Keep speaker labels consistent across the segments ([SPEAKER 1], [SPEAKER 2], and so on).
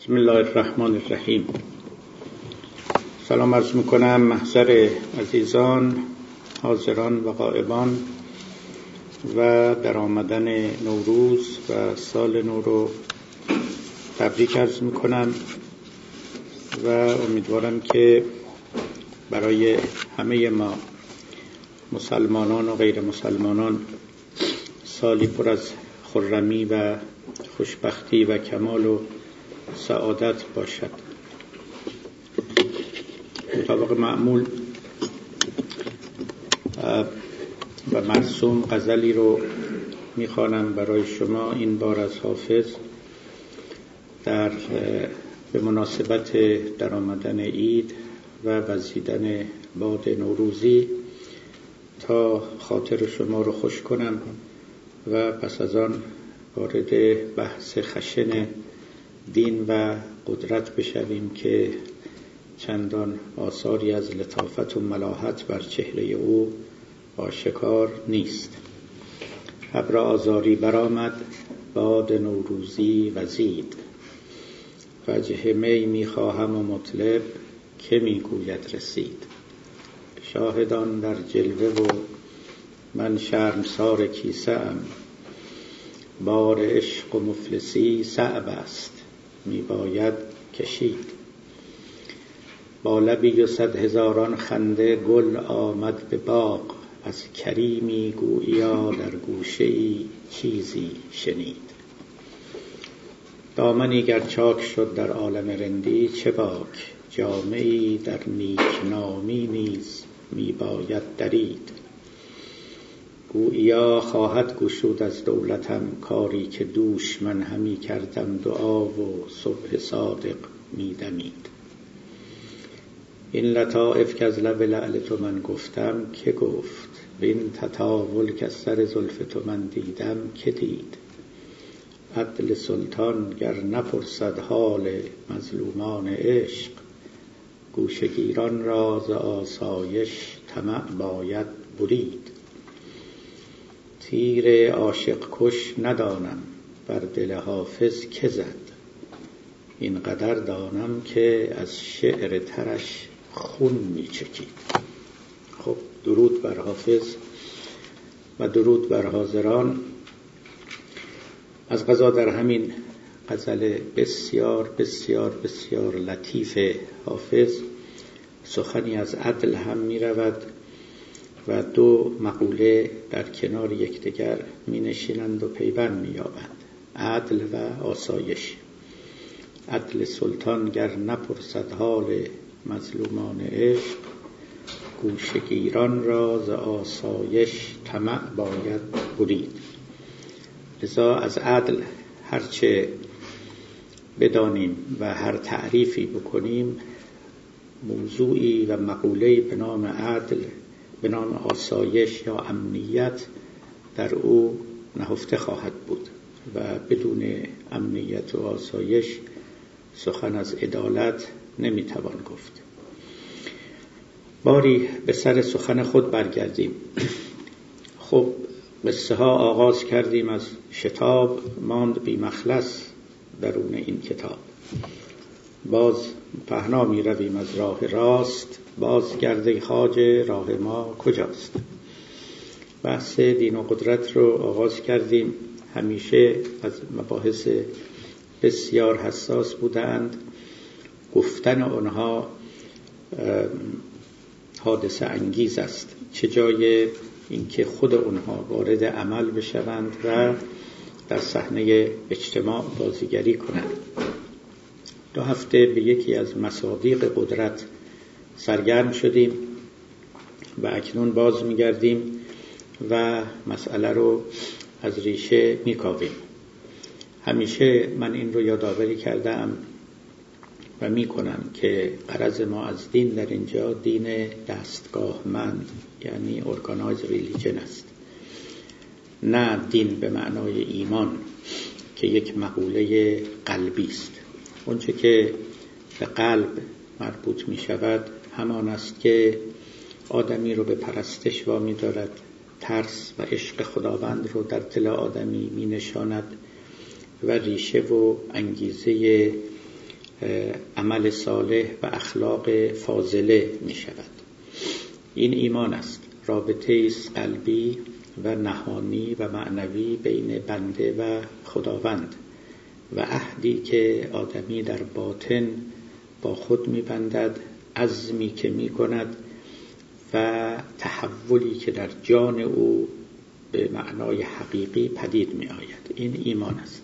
[SPEAKER 1] بسم الله الرحمن الرحیم. سلام عرض میکنم محضر عزیزان حاضران و غائبان و در آمدن نوروز و سال نو رو تبریک عرض میکنم و امیدوارم که برای همه ما مسلمانان و غیر مسلمانان سالی پر از خرمی و خوشبختی و کمال و سعادت باشد. مطابق معمول و مرسوم غزلی رو میخوانم برای شما این بار از حافظ به مناسبت در آمدن عید و وزیدن باد نوروزی تا خاطر شما رو خوش کنم و پس از آن وارد بحث خشن دین و قدرت بشویم که چندان آثاری از لطافت و ملاحت بر چهره او آشکار نیست. ابر آذاری برآمد باد نوروزی وزید، وجه می میخواهم و مطلب که میگوید رسید. شاهدان در جلوه و من شرمسار کیسه ام، بار عشق و مفلسی صعب است میباید کشید. با لبی و 100,000 خنده گل آمد به باغ، از کریمی گوییا در گوشه‌ای چیزی شنید. دامنی گر چاک شد در عالم رندی چه باک، جامه‌ای در نیکنامی نیز میباید درید. گوییا خواهد گشود از دولتم کاری که دوش من همی کردم دعا و صبح صادق میدمید. این لطایف که از لب لعل تو من گفتم که گفت، وین تطاول که از سر زلف تو من دیدم که دید. عدل سلطان گر نپرسد حال مظلومان عشق، گوشه‌گیران را ز آسایش طمع باید برید. تیر عاشق کش ندانم بر دل حافظ که زد، این قدر دانم که از شعر ترش خون میچکید. خب درود بر حافظ و درود بر حاضران. از قضا در همین غزل بسیار بسیار بسیار لطیف حافظ سخنی از عدل هم می رود و دو مقوله در کنار یکدیگر می نشینند و پیوند می یابند. عدل و آسایش. عدل سلطان گر نپرسد حال مظلومان عشق، گوشه‌گیران را ز آسایش طمع باید برید. لذا از عدل هرچه بدانیم و هر تعریفی بکنیم، موضوعی و مقوله‌ای به نام عدل، به نام آسایش یا امنیت در او نهفته خواهد بود و بدون امنیت و آسایش سخن از عدالت نمیتوان گفت. باری به سر سخن خود برگردیم. خب قصه ها آغاز کردیم از شتاب، ماند بی مخلص درون این کتاب. باز پهنا می رویم از راه راست، باز گرد خواجه راه ما کجاست. بحث دین و قدرت رو آغاز کردیم. همیشه از مباحث بسیار حساس بودند. گفتن آنها حادثه انگیز است، چه جای اینکه خود آنها وارد عمل بشوند و در صحنه اجتماع بازیگری کنند. 2 هفته به یکی از مصادیق قدرت سرگرم شدیم و اکنون باز می‌گردیم و مسئله رو از ریشه می‌کاویم. همیشه من این رو یادآوری کردم و می‌کنم که غرض ما از دین در اینجا دین دستگاهمند، یعنی ارگانایز ریلیجن است، نه دین به معنای ایمان که یک مقوله قلبی است. اونچه که به قلب مربوط می شود همان است که آدمی رو به پرستش وامی دارد، ترس و عشق خداوند رو در دل آدمی می نشاند و ریشه و انگیزه عمل صالح و اخلاق فاضله می شود. این ایمان است، رابطه است قلبی و نهانی و معنوی بین بنده و خداوند و عهدی که آدمی در باطن با خود می بندد، عزمی که می کند و تحولی که در جان او به معنای حقیقی پدید می آید. این ایمان است.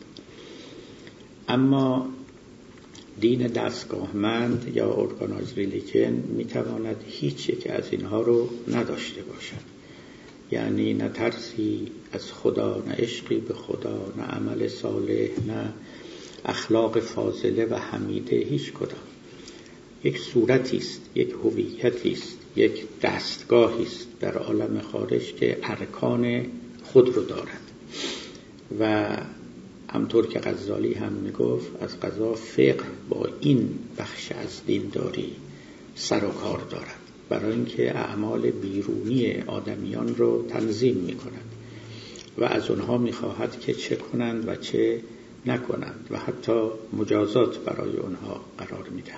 [SPEAKER 1] اما دین دستگاهمند یا ارگانایزد ریلیجن می تواند هیچ یک از اینها رو نداشته باشد. یعنی نه ترسی از خدا، نه عشقی به خدا، نه عمل صالح، نه اخلاق فاضله و حمیده، هیچ کدام. یک صورتی است، یک هویتی است، یک دستگاهی است در عالم خارج که ارکان خود رو دارد و همطور که غزالی هم میگفت از قضا فقه با این بخش از دینداری سر و کار دارد، برای اینکه اعمال بیرونی آدمیان رو تنظیم میکند و از اونها میخواهد که چه کنند و چه نکنند و حتی مجازات برای اونها قرار میدهند.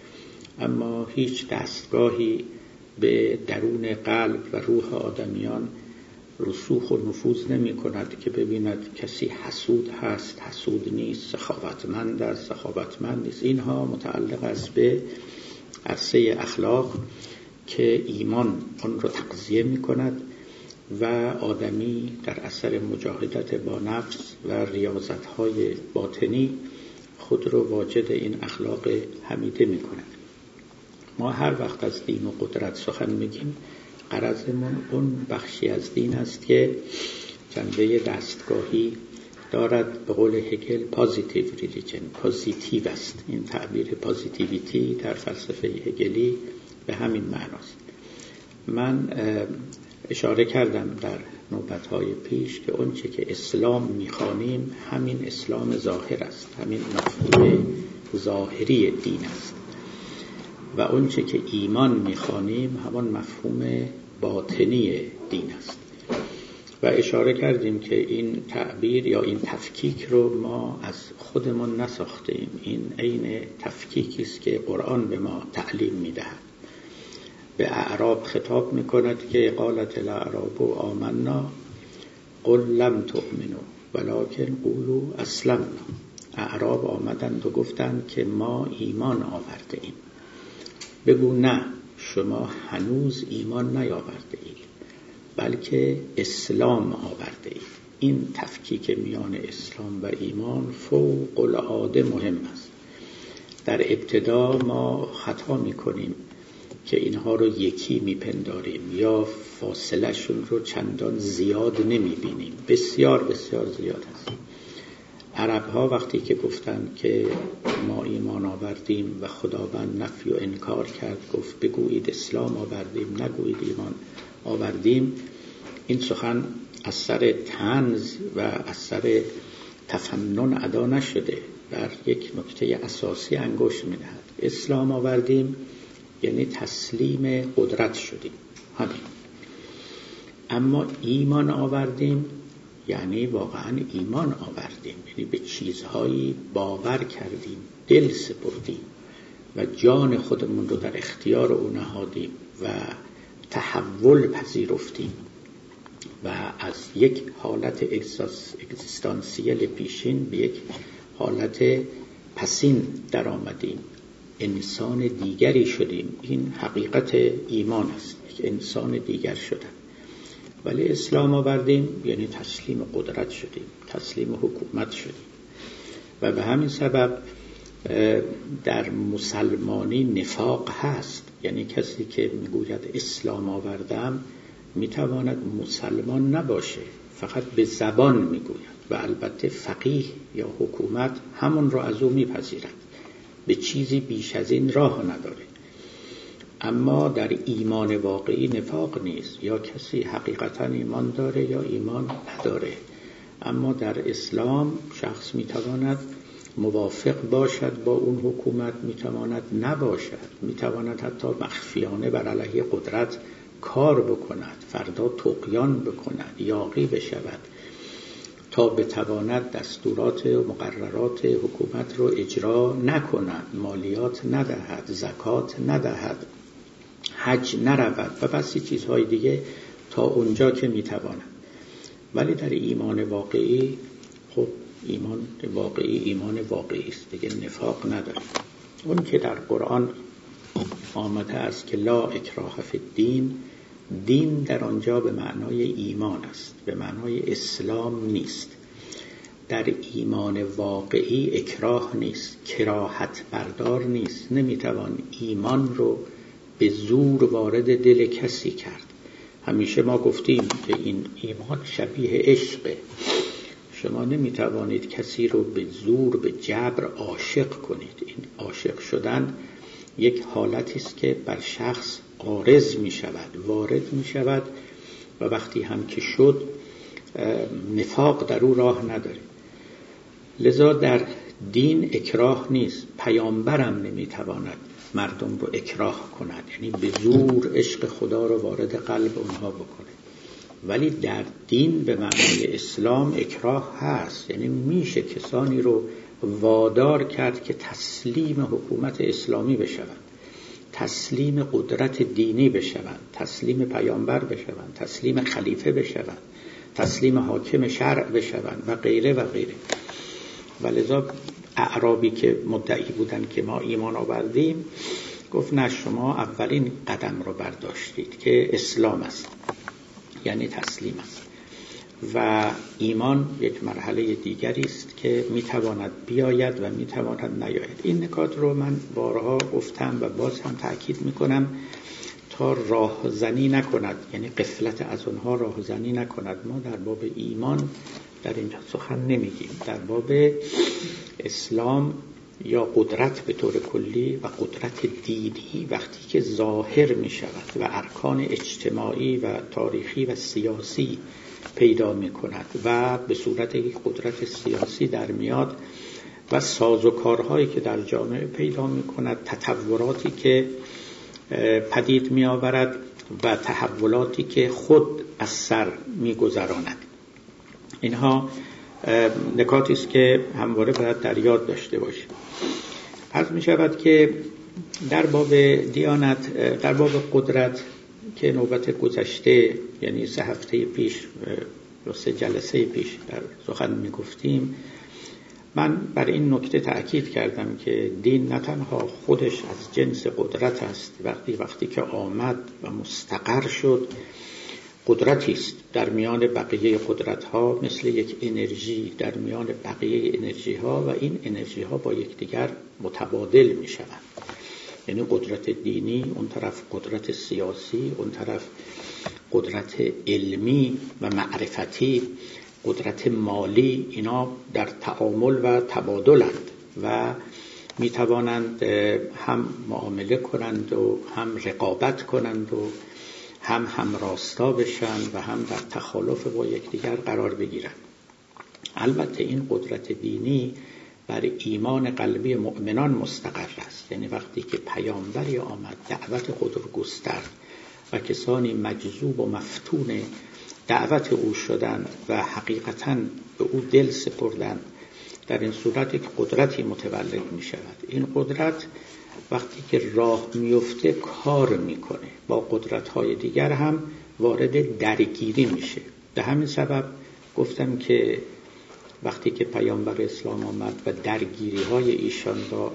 [SPEAKER 1] اما هیچ دستگاهی به درون قلب و روح آدمیان رسوخ و نفوذ نمی کند که ببیند کسی حسود هست، حسود نیست، سخاوتمند است، سخاوتمند نیست. اینها متعلق است به عرصه اخلاق که ایمان آن را تغذیه می کند و آدمی در اثر مجاهدت با نفس و ریاضت‌های باطنی خود را واجد این اخلاق حمیده می کند. ما هر وقت از دین و قدرت سخن میگیم، غرضمون اون بخشی از دین است که جنبه دستگاهی دارد. به قول هگل پازیتیو ریلیجن، پازیتیو است. این تعبیر پازیتیویتی در فلسفه هگلی به همین معناست. من اشاره کردم در نوبت‌های پیش که اون چه که اسلام می‌خوانیم همین اسلام ظاهر است، همین مفهوم ظاهری دین است و اون چه که ایمان می‌خوانیم همان مفهوم باطنی دین است. و اشاره کردیم که این تعبیر یا این تفکیک رو ما از خودمون نساختیم. این عین تفکیکی است که قرآن به ما تعلیم می‌دهد. به اعراب خطاب می‌کند که قالت الاعراب آمنا قل لم تؤمنوا ولکن قولوا اسلمنا. اعراب آمدند و گفتند که ما ایمان آورده ایم. بگو نه، شما هنوز ایمان نیاورده اید بلکه اسلام آورده اید. این تفکیک میان اسلام و ایمان فوق العاده مهم است. در ابتدا ما خطا میکنیم که اینها رو یکی میپنداریم یا فاصله شون رو چندان زیاد نمیبینیم. بسیار بسیار زیاد است. عرب ها وقتی که گفتند که ما ایمان آوردیم و خداوند نفی و انکار کرد، گفت بگویید اسلام آوردیم، نگویید ایمان آوردیم. این سخن از سر طنز و از سر تفنن ادا نشده، بر یک نکته اساسی انگشت می‌نهد. اسلام آوردیم یعنی تسلیم قدرت شدیم، همین. اما ایمان آوردیم یعنی واقعا ایمان آوردیم، یعنی به چیزهایی باور کردیم، دل سپردیم و جان خودمون رو در اختیار او نهادیم و تحول پذیرفتیم و از یک حالت اگزیستانسیل پیشین به یک حالت پسین در آمدیم. انسان دیگری شدیم. این حقیقت ایمان است، یک انسان دیگر شدن. ولی اسلام آوردیم یعنی تسلیم قدرت شدیم، تسلیم حکومت شدیم. و به همین سبب در مسلمانی نفاق هست. یعنی کسی که میگوید اسلام آوردم میتواند مسلمان نباشه، فقط به زبان میگوید و البته فقیه یا حکومت همون رو از او میپذیرد، به چیزی بیش از این راه نداره. اما در ایمان واقعی نفاق نیست. یا کسی حقیقتا ایمان داره یا ایمان نداره. اما در اسلام شخص میتواند موافق باشد با اون حکومت، میتواند نباشد، میتواند حتی مخفیانه بر علیه قدرت کار بکند، فردا طغیان بکند، یاغی بشود، تا تا بتواند دستورات و مقررات حکومت رو اجرا نکند، مالیات ندهد، زکات ندهد، حج نرود و بسی چیزهای دیگه تا اونجا که میتواند. ولی در ایمان واقعی، خب ایمان واقعی است دیگه، نفاق نداره. اون که در قرآن آمده است که لا اکراه فی الدین، دین در آنجا به معنای ایمان است، به معنای اسلام نیست. در ایمان واقعی اکراه نیست، کراهت بردار نیست. نمیتوان ایمان رو به زور وارد دل کسی کرد. همیشه ما گفتیم که این ایمان شبیه عشقه. شما نمیتوانید کسی رو به زور، به جبر عاشق کنید. این عاشق شدن یک حالتی است که بر شخص عارض می شود، وارد می شود و وقتی هم که شد نفاق در او راه نداره. لذا در دین اکراه نیست. پیامبرم نمیتواند مردم رو اکراه کند، یعنی به زور عشق خدا رو وارد قلب اونها بکنه. ولی در دین به معنای اسلام اکراه هست، یعنی میشه کسانی رو وادار کرد که تسلیم حکومت اسلامی بشوند، تسلیم قدرت دینی بشوند، تسلیم پیامبر بشوند، تسلیم خلیفه بشوند، تسلیم حاکم شرع بشوند و غیره و غیره. ولذا اعرابی که مدعی بودن که ما ایمان آوردیم، گفت نه، شما اولین قدم رو برداشتید که اسلام است، یعنی تسلیم است. و ایمان یک مرحله دیگری است که میتواند بیاید و میتواند نیاید. این نکات رو من بارها گفتم و باز هم تأکید میکنم تا راهزنی نکند، یعنی غفلت از اونها راهزنی نکند. ما در باب ایمان در اینجا سخن نمیگیم. در باب اسلام یا قدرت به طور کلی و قدرت دینی وقتی که ظاهر می شود و ارکان اجتماعی و تاریخی و سیاسی پیدا می کند و به صورت یک قدرت سیاسی در میاد و سازوکارهایی که در جامعه پیدا می کند، تطوراتی که پدید می آورد و تحولاتی که خود از سر می گذراند. اینها نکاتی است که همواره باید در یاد داشته باشیم. عرض می شود که در باب دیانت، در باب قدرت که نوبت گذشته، یعنی 3 هفته پیش یا 3 جلسه پیش در سخن می گفتیم، من بر این نکته تأکید کردم که دین نه تنها خودش از جنس قدرت است، وقتی که آمد و مستقر شد قدرتی است در میان بقیه قدرت‌ها، مثل یک انرژی در میان بقیه انرژی‌ها و این انرژی‌ها با یکدیگر متبادل می‌شوند. یعنی قدرت دینی، اون طرف قدرت سیاسی، اون طرف قدرت علمی و معرفتی، قدرت مالی، اینا در تعامل و تبادلند و می‌توانند هم معامله کنند و هم رقابت کنند و هم راستا بشن و هم در تخالف با یکدیگر قرار بگیرند. البته این قدرت دینی بر ایمان قلبی مؤمنان مستقر است. یعنی وقتی که پیامبری آمد دعوت خود را گسترد و کسانی مجذوب و مفتون دعوت او شدند و حقیقتاً به او دل سپردند، در این صورت یک قدرتی متولد می شود. این قدرت وقتی که راه میفته کار میکنه، با قدرت‌های دیگر هم وارد درگیری میشه. به همین سبب گفتم که وقتی که پیامبر اسلام آمد و درگیری‌های ایشان با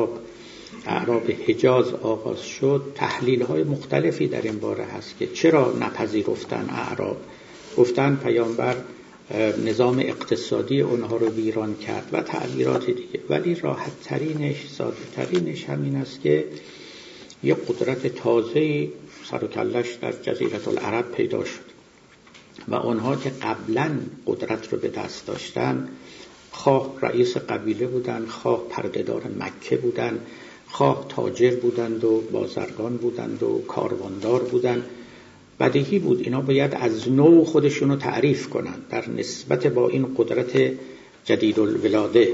[SPEAKER 1] اعراب حجاز آغاز شد، تحلیل‌های مختلفی در این باره هست که چرا نپذیرفتن اعراب. گفتن پیامبر نظام اقتصادی اونها رو ویران کرد و تعبیرات دیگه، ولی راحت ترینش، ساده ترینش همین است که یه قدرت تازه‌ای سر و کلش در جزیره العرب پیدا شد و اونها که قبلا قدرت رو به دست داشتن، خواه رئیس قبیله بودن، خواه پردهدار مکه بودن، خواه تاجر بودند و بازرگان بودند و کارواندار بودند، بدیهی بود اینا باید از نو خودشونو تعریف کنند در نسبت با این قدرت جدید الولاده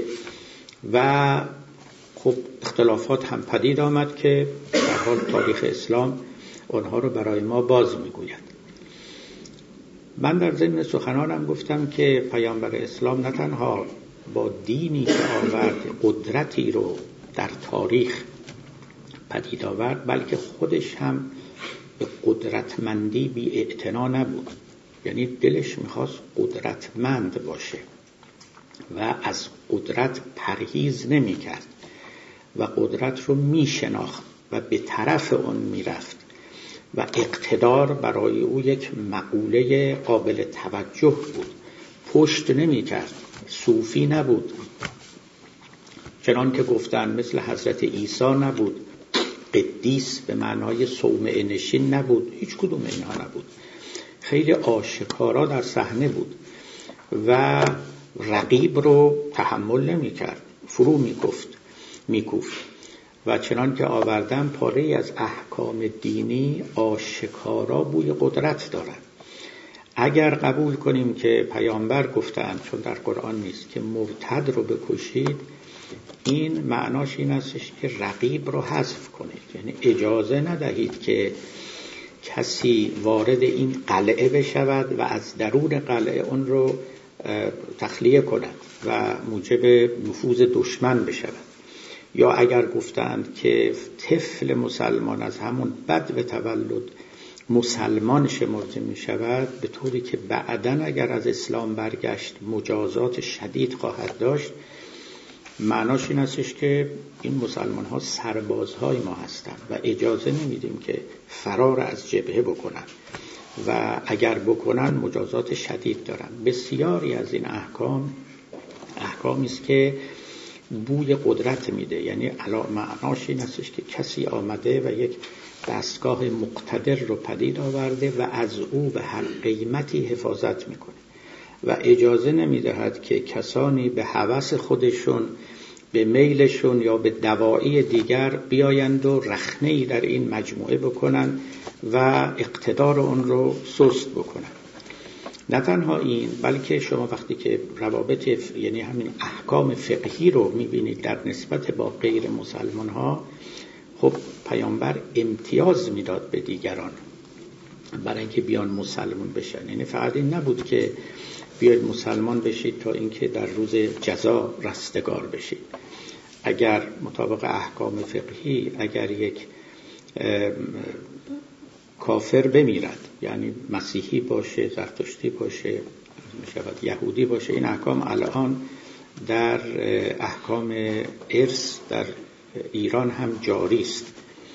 [SPEAKER 1] و خب اختلافات هم پدید آمد که در حال تاریخ اسلام اونها رو برای ما باز میگوید. من در ضمن سخنانم گفتم که پیامبر اسلام نه تنها با دینی که آورد قدرتی رو در تاریخ پدید آورد، بلکه خودش هم به قدرتمندی بی اعتنا نبود. یعنی دلش میخواست قدرتمند باشه و از قدرت پرهیز نمیکرد و قدرت رو میشناخت و به طرف اون میرفت و اقتدار برای او یک مقوله قابل توجه بود. پشت نمیکرد، صوفی نبود، چنان که گفتن مثل حضرت عیسی نبود، قدیس به معنای صومعه نشین نبود، هیچ کدوم اینها نبود. خیلی آشکارا در صحنه بود و رقیب رو تحمل نمی کرد، فرو میکوفت و چنان که آوردن پاره از احکام دینی آشکارا بوی قدرت دارند. اگر قبول کنیم که پیامبر گفتند، چون در قرآن نیست، که مرتد رو بکشید، این معناش این استش که رقیب رو حذف کنید، یعنی اجازه ندهید که کسی وارد این قلعه بشود و از درون قلعه اون رو تخلیه کند و موجب نفوذ دشمن بشود. یا اگر گفتند که طفل مسلمان از همون بد به تولد مسلمان شمرده می شود، به طوری که بعداً اگر از اسلام برگشت مجازات شدید خواهد داشت، معناش این استش که این مسلمان ها سربازهای ما هستند و اجازه نمیدیم که فرار از جبهه بکنن و اگر بکنن مجازات شدید دارن. بسیاری از این احکامی است که بوی قدرت میده، یعنی معناش این استش که کسی آمده و یک دستگاه مقتدر رو پدید آورده و از او به هر قیمتی حفاظت میکنه و اجازه نمیدهد که کسانی به هوس خودشون، به میلشون یا به دواعی دیگر بیایند و رخنه‌ای در این مجموعه بکنن و اقتدار اون رو سست بکنن. نه تنها این، بلکه شما وقتی که روابط یعنی همین احکام فقهی رو میبینید در نسبت با غیر مسلمان ها، خب پیامبر امتیاز میداد به دیگران برای اینکه بیان مسلمان بشن. یعنی فقط این نبود که بیاید مسلمان بشید تا اینکه در روز جزا رستگار بشید. اگر مطابق احکام فقهی اگر یک کافر بمیرد، یعنی مسیحی باشه، زرتشتی باشه، میشود یهودی باشه، این احکام الان در احکام ارث در ایران هم جاری است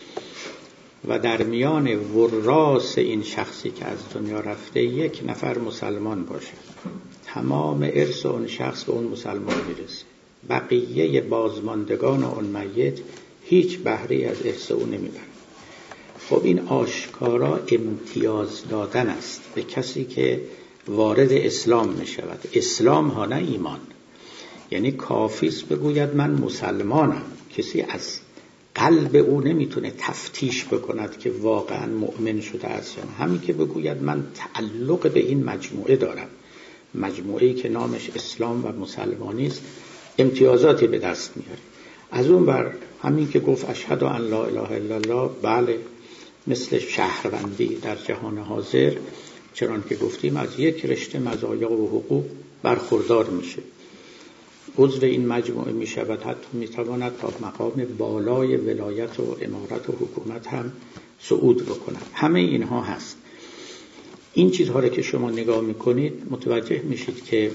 [SPEAKER 1] و در میان وراث این شخصی که از دنیا رفته یک نفر مسلمان باشه، تمام ارث اون شخص به اون مسلمان میرسه. بقیه بازماندگان اون میت هیچ بهره‌ای از ارث او نمیبرن. خب این آشکارا امتیاز دادن است به کسی که وارد اسلام میشود. اسلام ها، نه ایمان. یعنی کافیست بگوید من مسلمانم، کسی از قلب او نمیتونه تفتیش بکند که واقعا مؤمن شده است. همین که بگوید من تعلق به این مجموعه دارم، مجموعه‌ای که نامش اسلام و مسلمانی است، امتیازاتی به دست میاره. از اون بر همین که گفت اشهد ان لا اله الا الله، بله، مثل شهروندی در جهان حاضر، چنان که گفتیم از یک رشته مزایا و حقوق برخوردار میشه، عضو این مجموعه میشود، حتی میتواند تا مقام بالای ولایت و امارت و حکومت هم صعود بکند. همه اینها هست. این چیزها رو که شما نگاه میکنید متوجه میشید که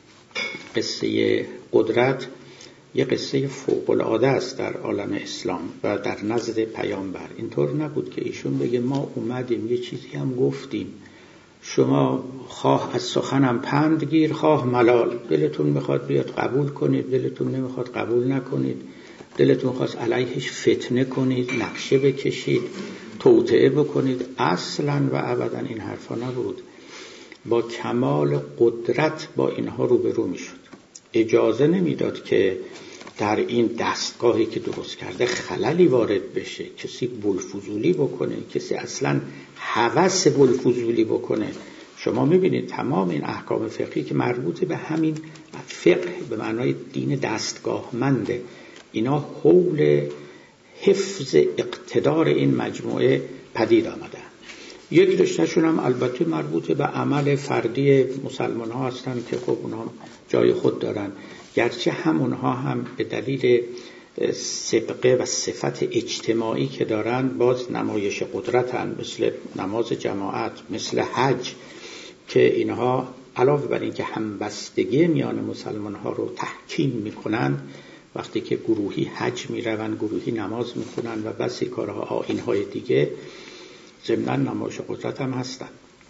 [SPEAKER 1] قصه قدرت یه قصه فوق‌العاده است در عالم اسلام و در نزد پیامبر. اینطور نبود که ایشون بگه ما اومدیم یه چیزی هم گفتیم، شما خواه از سخنم پند گیر خواه ملال، دلتون میخواد بیاد قبول کنید، دلتون نمیخواد قبول نکنید، دلتون خواست علیهش فتنه کنید، نقشه بکشید، توطئه بکنید. اصلا و ابدا این حرفا نبود. با کمال قدرت با اینها روبرو میشد. اجازه نمیداد که در این دستگاهی که درست کرده خللی وارد بشه، کسی بلفضولی بکنه، کسی اصلا هوس بلفضولی بکنه. شما میبینید تمام این احکام فقهی که مربوط به همین فقه به معنای دین دستگاهمنده، اینا حول حفظ اقتدار این مجموعه پدید آمدن یک رشتهشون هم البته مربوط به عمل فردی مسلمان ها هستن که خب اونها جای خود دارن، گرچه هم اونها هم به دلیل سبقه و صفت اجتماعی که دارن باز نمایش قدرتن، مثل نماز جماعت، مثل حج، که اینها علاوه بر اینکه همبستگی میان مسلمان ها رو تحکیم میکنن، وقتی که گروهی حج میرون، گروهی نماز میخونن و بسی کارها آیین‌های دیگه، ضمناً نمایش قدرت هم هستن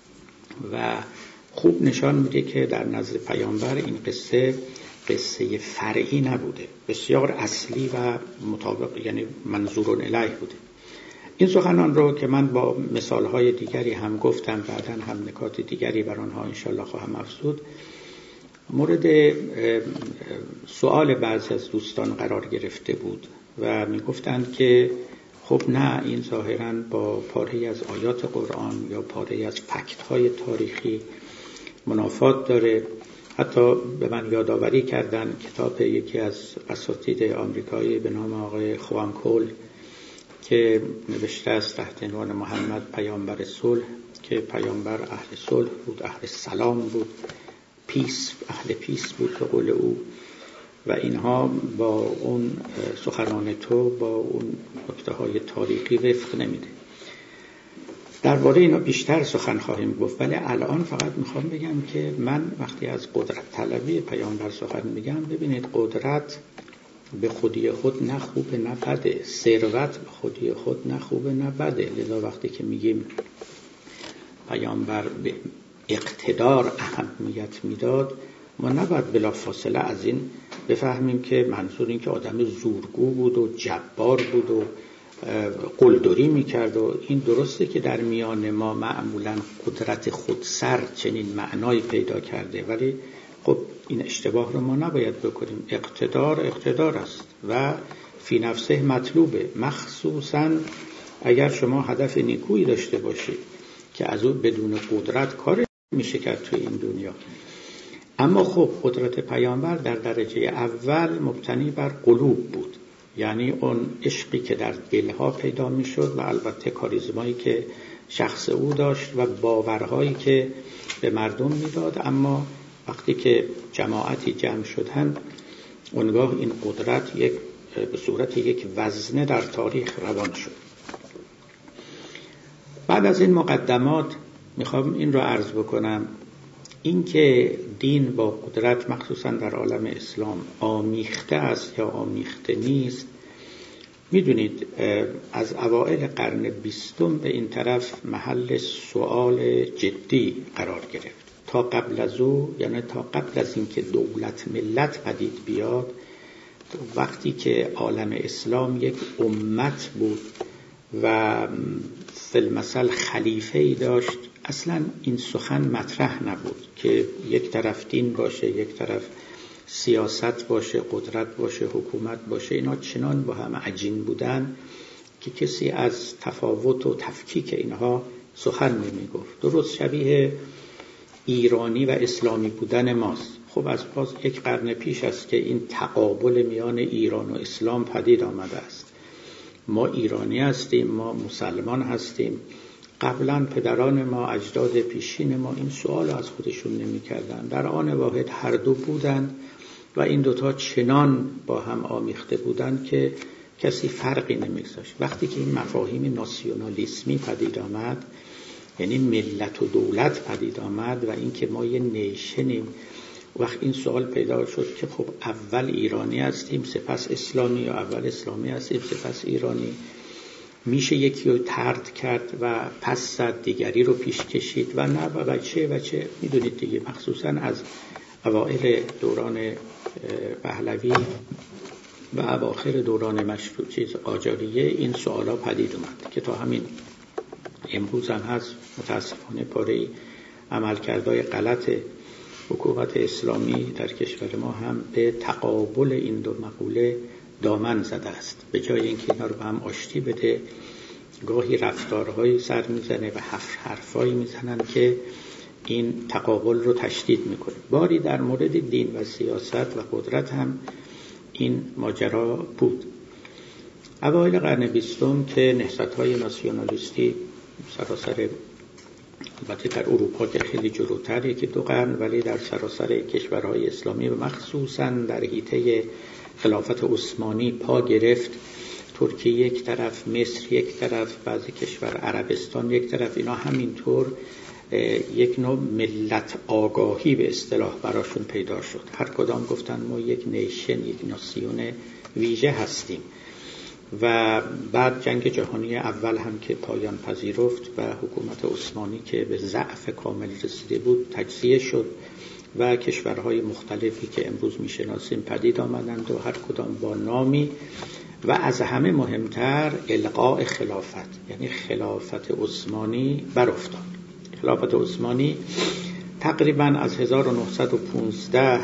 [SPEAKER 1] و خوب نشان میده که در نزد پیامبر این قصه فرعی نبوده، بسیار اصلی و مطابق، یعنی منظور الیه بوده. این سخنان رو که من با مثالهای دیگری هم گفتم، بعداً هم نکات دیگری بر آنها انشاءالله خواهم افزود، مورد سوال بعضی از دوستان قرار گرفته بود و میگفتند که خب نه، این ظاهراً با پاره‌ای از آیات قرآن یا پاره‌ای از فکت‌های تاریخی منافات داره. حتی به من یادآوری کردن کتاب یکی از اساتید آمریکایی به نام آقای خوان کول که نوشته است تحت عنوان محمد پیامبر صلح، که پیامبر اهل صلح بود، اهل سلام بود، اهل پیس بود به قول او، و اینها با اون سخنان تو با اون نکته‌های تاریخی وفق نمیده. درباره اینا بیشتر سخن خواهیم گفت، ولی الان فقط میخوام بگم که من وقتی از قدرت طلبی پیامبر سخن میگم، ببینید قدرت به خودی خود نه خوبه نه بده، ثروت به خودی خود نه خوبه نه بده. لذا وقتی که میگیم پیامبر به اقتدار اهمیت میداد، ما نباید بلافاصله از این بفهمیم که منظور این که آدم زورگو بود و جبار بود و قلدری میکرد. و این درسته که در میان ما معمولا قدرت خودسر چنین معنایی پیدا کرده، ولی خب این اشتباه رو ما نباید بکنیم. اقتدار است و فی نفسه مطلوبه، مخصوصا اگر شما هدف نیکویی داشته باشید که از اون بدون قدرت کار میشه کرد توی این دنیا. اما خب قدرت پیامبر در درجه اول مبتنی بر قلوب بود، یعنی اون عشقی که در دلها پیدا میشد و البته کاریزمایی که شخص او داشت و باورهایی که به مردم میداد. اما وقتی که جماعتی جمع شدند، اونگاه این قدرت به صورت یک وزنه در تاریخ روان شد. بعد از این مقدمات میخوام این رو عرض بکنم، این که دین با قدرت مخصوصا در عالم اسلام آمیخته است یا آمیخته نیست، میدونید از اوائل قرن 20 به این طرف محل سوال جدی قرار گرفت. تا قبل از او، یعنی تا قبل از اینکه دولت ملت پدید بیاد، وقتی که عالم اسلام یک امت بود و فی المثل خلیفه‌ای داشت، اصلا این سخن مطرح نبود که یک طرف دین باشه، یک طرف سیاست باشه، قدرت باشه، حکومت باشه. اینا چنان با هم عجین بودن که کسی از تفاوت و تفکیک اینها سخن نمی گفت. درست شبیه ایرانی و اسلامی بودن ماست. خب از باز یک قرن پیش است که این تقابل میان ایران و اسلام پدید آمده است. ما ایرانی هستیم، ما مسلمان هستیم. قبلا پدران ما، اجداد پیشین ما این سوال از خودشون نمی کردن. در آن واحد هر دو بودن و این دوتا چنان با هم آمیخته بودن که کسی فرقی نمی‌گذاشت. وقتی که این مفاهیم ناسیونالیسمی پدید آمد، یعنی ملت و دولت پدید آمد و اینکه ما یه نیشنیم، وقت این سوال پیدا شد که خب اول ایرانی هستیم سپس اسلامی، یا اول اسلامی هستیم سپس ایرانی. میشه یکی رو طرد کرد و پس زد، دیگری رو پیش کشید و نه و چه میدونید دیگه. مخصوصا از اوائل دوران پهلوی و اواخر دوران مشروطه قاجاریه این سوالا پدید اومد که تا همین امروز هم هست. متاسفانه پاره عملکردهای غلط حکومت اسلامی در کشور ما هم به تقابل این دو مقوله دامن زده است. به جای اینکه اینا رو به هم آشتی بده، گاهی رفتارهایی سر میزنه و حرفایی میزنن که این تقابل رو تشدید میکنه. باری در مورد دین و سیاست و قدرت هم این ماجرا بود. اوایل قرن 20 که نهضت‌های ناسیونالیستی سراسر البته در اروپا که خیلی جلوتر یکی دو قرن، ولی در سراسر کشورهای اسلامی و مخصوصا در حیطه خلافت عثمانی پا گرفت. ترکیه یک طرف، مصر یک طرف، بعضی کشور عربستان یک طرف، اینا همینطور یک نوع ملت آگاهی به اصطلاح براشون پیدا شد. هر کدام گفتن ما یک نیشن، یک ناسیون ویژه هستیم. و بعد جنگ جهانی اول هم که پایان پذیرفت و حکومت عثمانی که به ضعف کامل رسیده بود تجزیه شد و کشورهای مختلفی که امروز میشناسیم پدید آمدند و هر کدام با نامی، و از همه مهمتر الغاء خلافت، یعنی خلافت عثمانی برافتاد. خلافت عثمانی تقریبا از 1915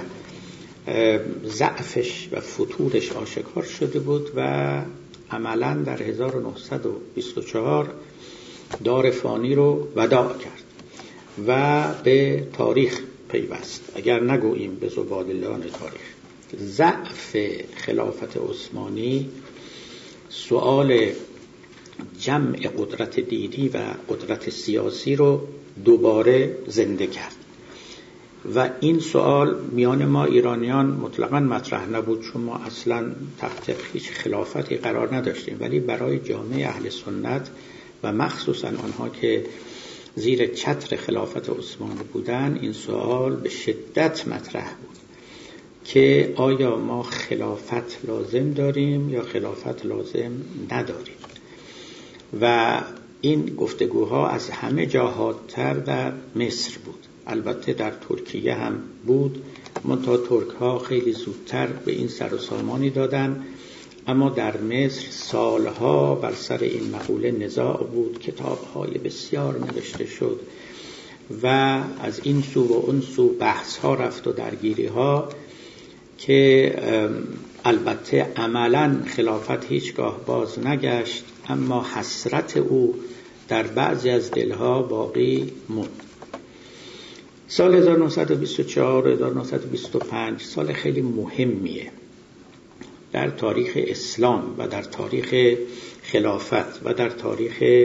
[SPEAKER 1] ضعفش و فتورش آشکار شده بود و عملا در 1924 دار فانی رو وداع کرد و به تاریخ پیوست، اگر نگوییم به زباله‌لان تاریخ. ضعف خلافت عثمانی سؤال جمع قدرت دینی و قدرت سیاسی رو دوباره زنده کرد و این سؤال میان ما ایرانیان مطلقاً مطرح نبود، چون ما اصلاً تحت هیچ خلافتی قرار نداشتیم، ولی برای جامعه اهل سنت و مخصوصاً آنها که زیر چتر خلافت عثمانی بودن این سؤال به شدت مطرح بود که آیا ما خلافت لازم داریم یا خلافت لازم نداریم. و این گفتگوها از همه جا حادتر در مصر بود، البته در ترکیه هم بود، منتها ترک ها خیلی زودتر به این سر و سامانی دادن. اما در مصر سالها بر سر این مقوله نزاع بود، کتاب‌های بسیار نوشته شد و از این سو و اون سو بحث‌ها رفت و درگیری‌ها که البته عملاً خلافت هیچگاه باز نگشت، اما حسرت او در بعضی از دلها باقی موند. سال 1924 1925 سال خیلی مهمیه در تاریخ اسلام و در تاریخ خلافت و در تاریخ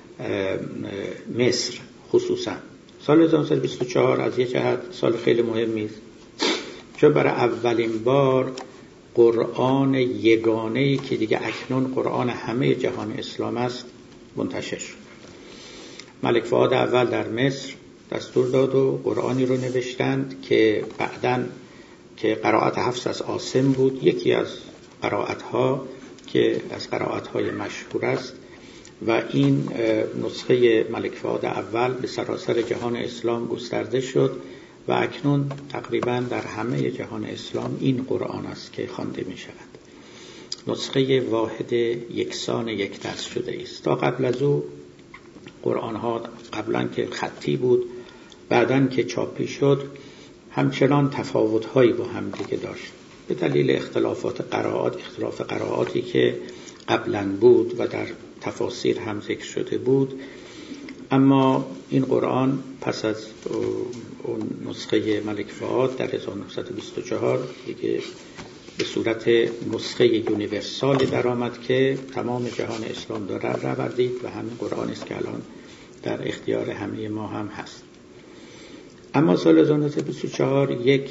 [SPEAKER 1] مصر خصوصا. سال 1924 از یک جهت سال خیلی مهمی است، چون برای اولین بار قرآن یگانه‌ای که دیگه اکنون قرآن همه جهان اسلام است منتشر شد. ملک فؤاد اول در مصر دستور داد و قرآنی رو نوشتند که بعداً که قرائت حفص از عاصم بود، یکی از قرائت‌ها که از قرائت‌های مشهور است، و این نسخه ملک فؤاد اول به سراسر جهان اسلام گسترده شد و اکنون تقریباً در همه جهان اسلام این قرآن است که خوانده می شود. نسخه واحد یکسان یک دست شده است. تا قبل از او قرآن‌ها قبلاً که خطی بود، بعداً که چاپی شد همچنان تفاوت‌هایی با هم دیگه داشت به دلیل اختلاف قرائاتی که قبلاً بود و در تفاسیر هم ذکر شده بود. اما این قرآن پس از اون نسخه ملک فؤاد در 1924 دیگه به صورت نسخه یونیورسال در آمد که تمام جهان اسلام داره روردید و همین قرآن است که الان در اختیار همه ما هم هست. اما سال 1924 یک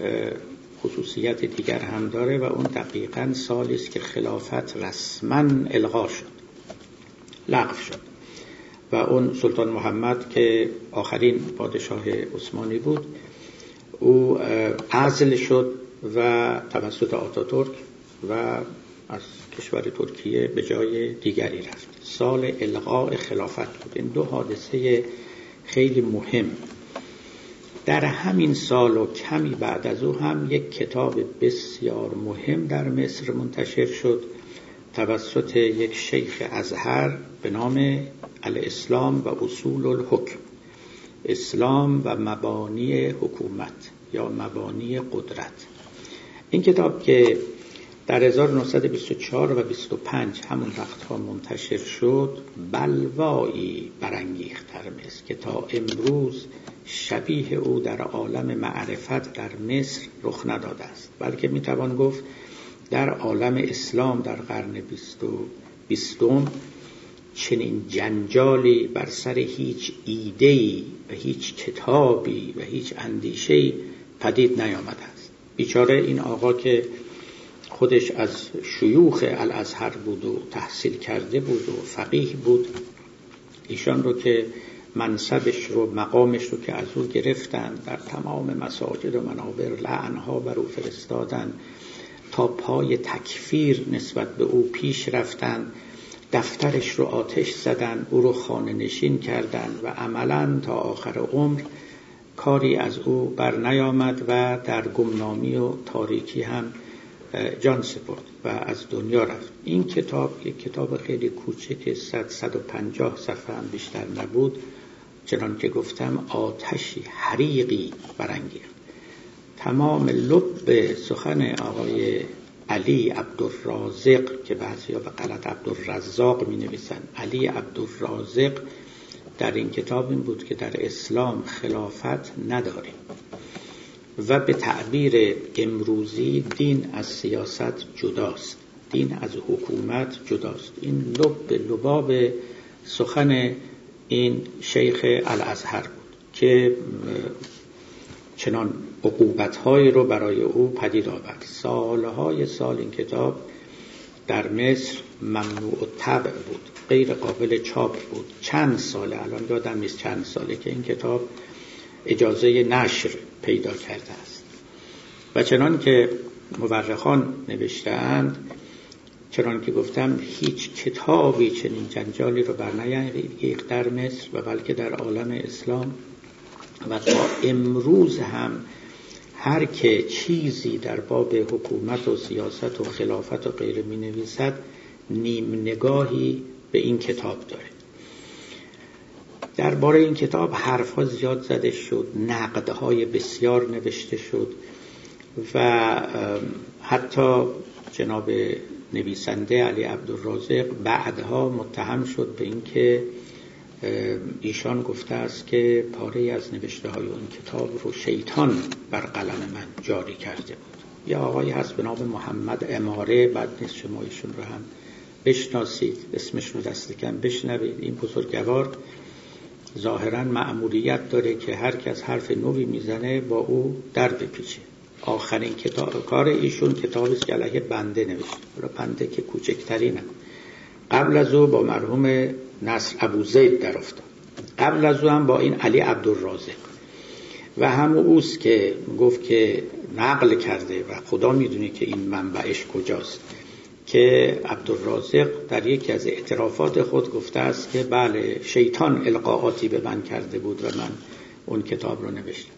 [SPEAKER 1] خصوصیت دیگر هم داره و اون دقیقاً سالی است که خلافت رسماً الغا شد، لغو شد و اون سلطان محمد که آخرین پادشاه عثمانی بود او عزل شد و توسط آتاتورک و از کشور ترکیه به جای دیگری رفت. سال الغاء خلافت بود. این دو حادثه خیلی مهم. در همین سال و کمی بعد از او هم یک کتاب بسیار مهم در مصر منتشر شد توسط یک شیخ ازهر به نام الاسلام و اصول الحکم، اسلام و مبانی حکومت یا مبانی قدرت. این کتاب که در 1924 و 25 همون وقتها منتشر شد بلوایی برانگیخت در مصر که تا امروز شبیه او در عالم معرفت در مصر رخ نداده است، بلکه میتوان گفت در عالم اسلام در قرن 20 چنین جنجالی بر سر هیچ ایده‌ای و هیچ کتابی و هیچ اندیشه‌ای پدید نیامده است. بیچاره این آقا که خودش از شیوخ الازهر بود و تحصیل کرده بود و فقیه بود، ایشان رو که منصبش رو مقامش رو که از او گرفتن، در تمام مساجد و منابر لعنها بر او فرستادن، تا پای تکفیر نسبت به او پیش رفتن، دفترش رو آتش زدن، او رو خانه نشین کردن و عملاً تا آخر عمر کاری از او بر نیامد و در گمنامی و تاریکی هم جان سپرد و از دنیا رفت. این کتاب یک کتاب خیلی کوچک 150 صفحه هم بیشتر نبود، چنان که گفتم آتشی حریقی برانگیخت. تمام لب سخن آقای علی عبدالرازق که بعضیا به غلط عبدالرزاق می نویسن، علی عبدالرازق، در این کتاب این بود که در اسلام خلافت نداریم و به تعبیر امروزی دین از سیاست جداست، دین از حکومت جداست. این لب لباب سخن این شیخ الازهر بود که چنان عقوبت‌هایی رو برای او پدید آورد. سالهای سال این کتاب در مصر ممنوع الطبع بود، غیر قابل چاپ بود. چند ساله، الان یادم نیست چند ساله که این کتاب اجازه نشر پیدا کرده است. و چنان که مورخان نوشته‌اند، چنان که گفتم هیچ کتابی چنین جنجالی رو برنیانگیخت در مصر و بلکه در عالم اسلام و تا امروز هم هر که چیزی در باب حکومت و سیاست و خلافت و غیره می نویسد نیم نگاهی به این کتاب داره. درباره این کتاب حرفها زیاد زده شد، نقدهای بسیار نوشته شد و حتی جناب نویسنده علی عبدالرازق بعدها متهم شد به این که ایشان گفته است که پاره از نوشته های اون کتاب رو شیطان بر قلم من جاری کرده بود. یا آقایی هست به نام محمد اماره، بعد نیست شما ایشون رو هم بشناسید، اسمش رو دست کم بشنوید. این بزرگوار ظاهراً مأموریت داره که هر کس حرف نوی میزنه با او در بپیچه. آخرین کار ایشون کتابی است که علیه بنده نوشته، حالا بنده که کوچکترینه. قبل از او با مرحوم نصر ابوزید در افتاد، قبل از او هم با این علی عبدالرازق و همون اوست که گفت که نقل کرده و خدا میدونه که این منبعش کجاست، که عبدالرازق در یکی از اعترافات خود گفته است که بله شیطان القاءاتی به من کرده بود و من اون کتاب رو نوشتم.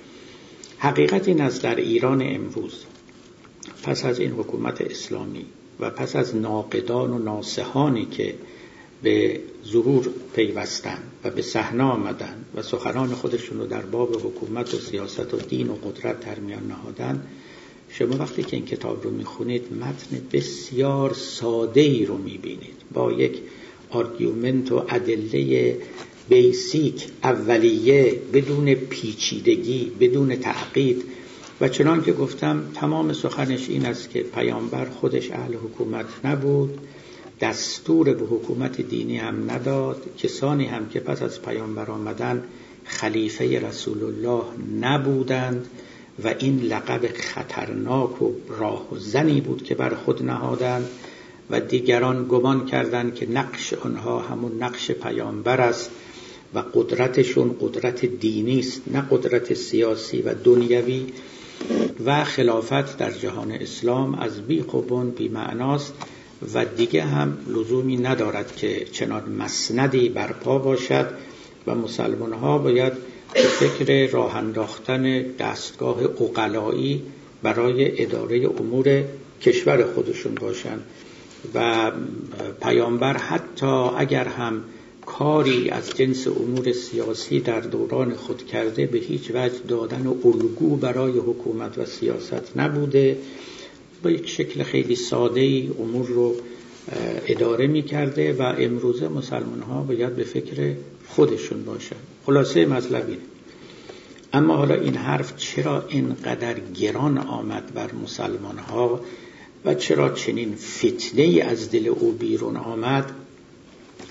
[SPEAKER 1] حقیقت این است در ایران امروز پس از این حکومت اسلامی و پس از ناقدان و ناصحانی که به ظهور پیوستن و به صحنه آمدن و سخنان خودشون رو در باب حکومت و سیاست و دین و قدرت در میان نهادن، شما وقتی که این کتاب رو میخونید متن بسیار ساده‌ای رو میبینید با یک آرگومنت و ادله بیسیک اولیه، بدون پیچیدگی، بدون تعقید. و چنان که گفتم تمام سخنش این است که پیامبر خودش اهل حکومت نبود، دستور به حکومت دینی هم نداد، کسانی هم که پس از پیامبر آمدن خلیفه رسول الله نبودند و این لقب خطرناک و راهزنی بود که بر خود نهادند و دیگران گمان کردند که نقش آنها همون نقش پیامبر است و قدرتشون قدرت دینی است نه قدرت سیاسی و دنیوی. و خلافت در جهان اسلام از بیخ و بن بی معناست و دیگه هم لزومی ندارد که چنان مسندی برپا باشد و مسلمان ها باید به فکر راه انداختن دستگاه عقلایی برای اداره امور کشور خودشون باشند. و پیامبر حتی اگر هم کاری از جنس امور سیاسی در دوران خود کرده، به هیچ وجه دادن الگو برای حکومت و سیاست نبوده، با یک شکل خیلی ساده‌ای امور رو اداره می کرده و امروزه مسلمان ها باید به فکر خودشون باشن. خلاصه مطلب اینه. اما حالا این حرف چرا اینقدر گران آمد بر مسلمان ها و چرا چنین فتنه‌ای از دل او بیرون آمد؟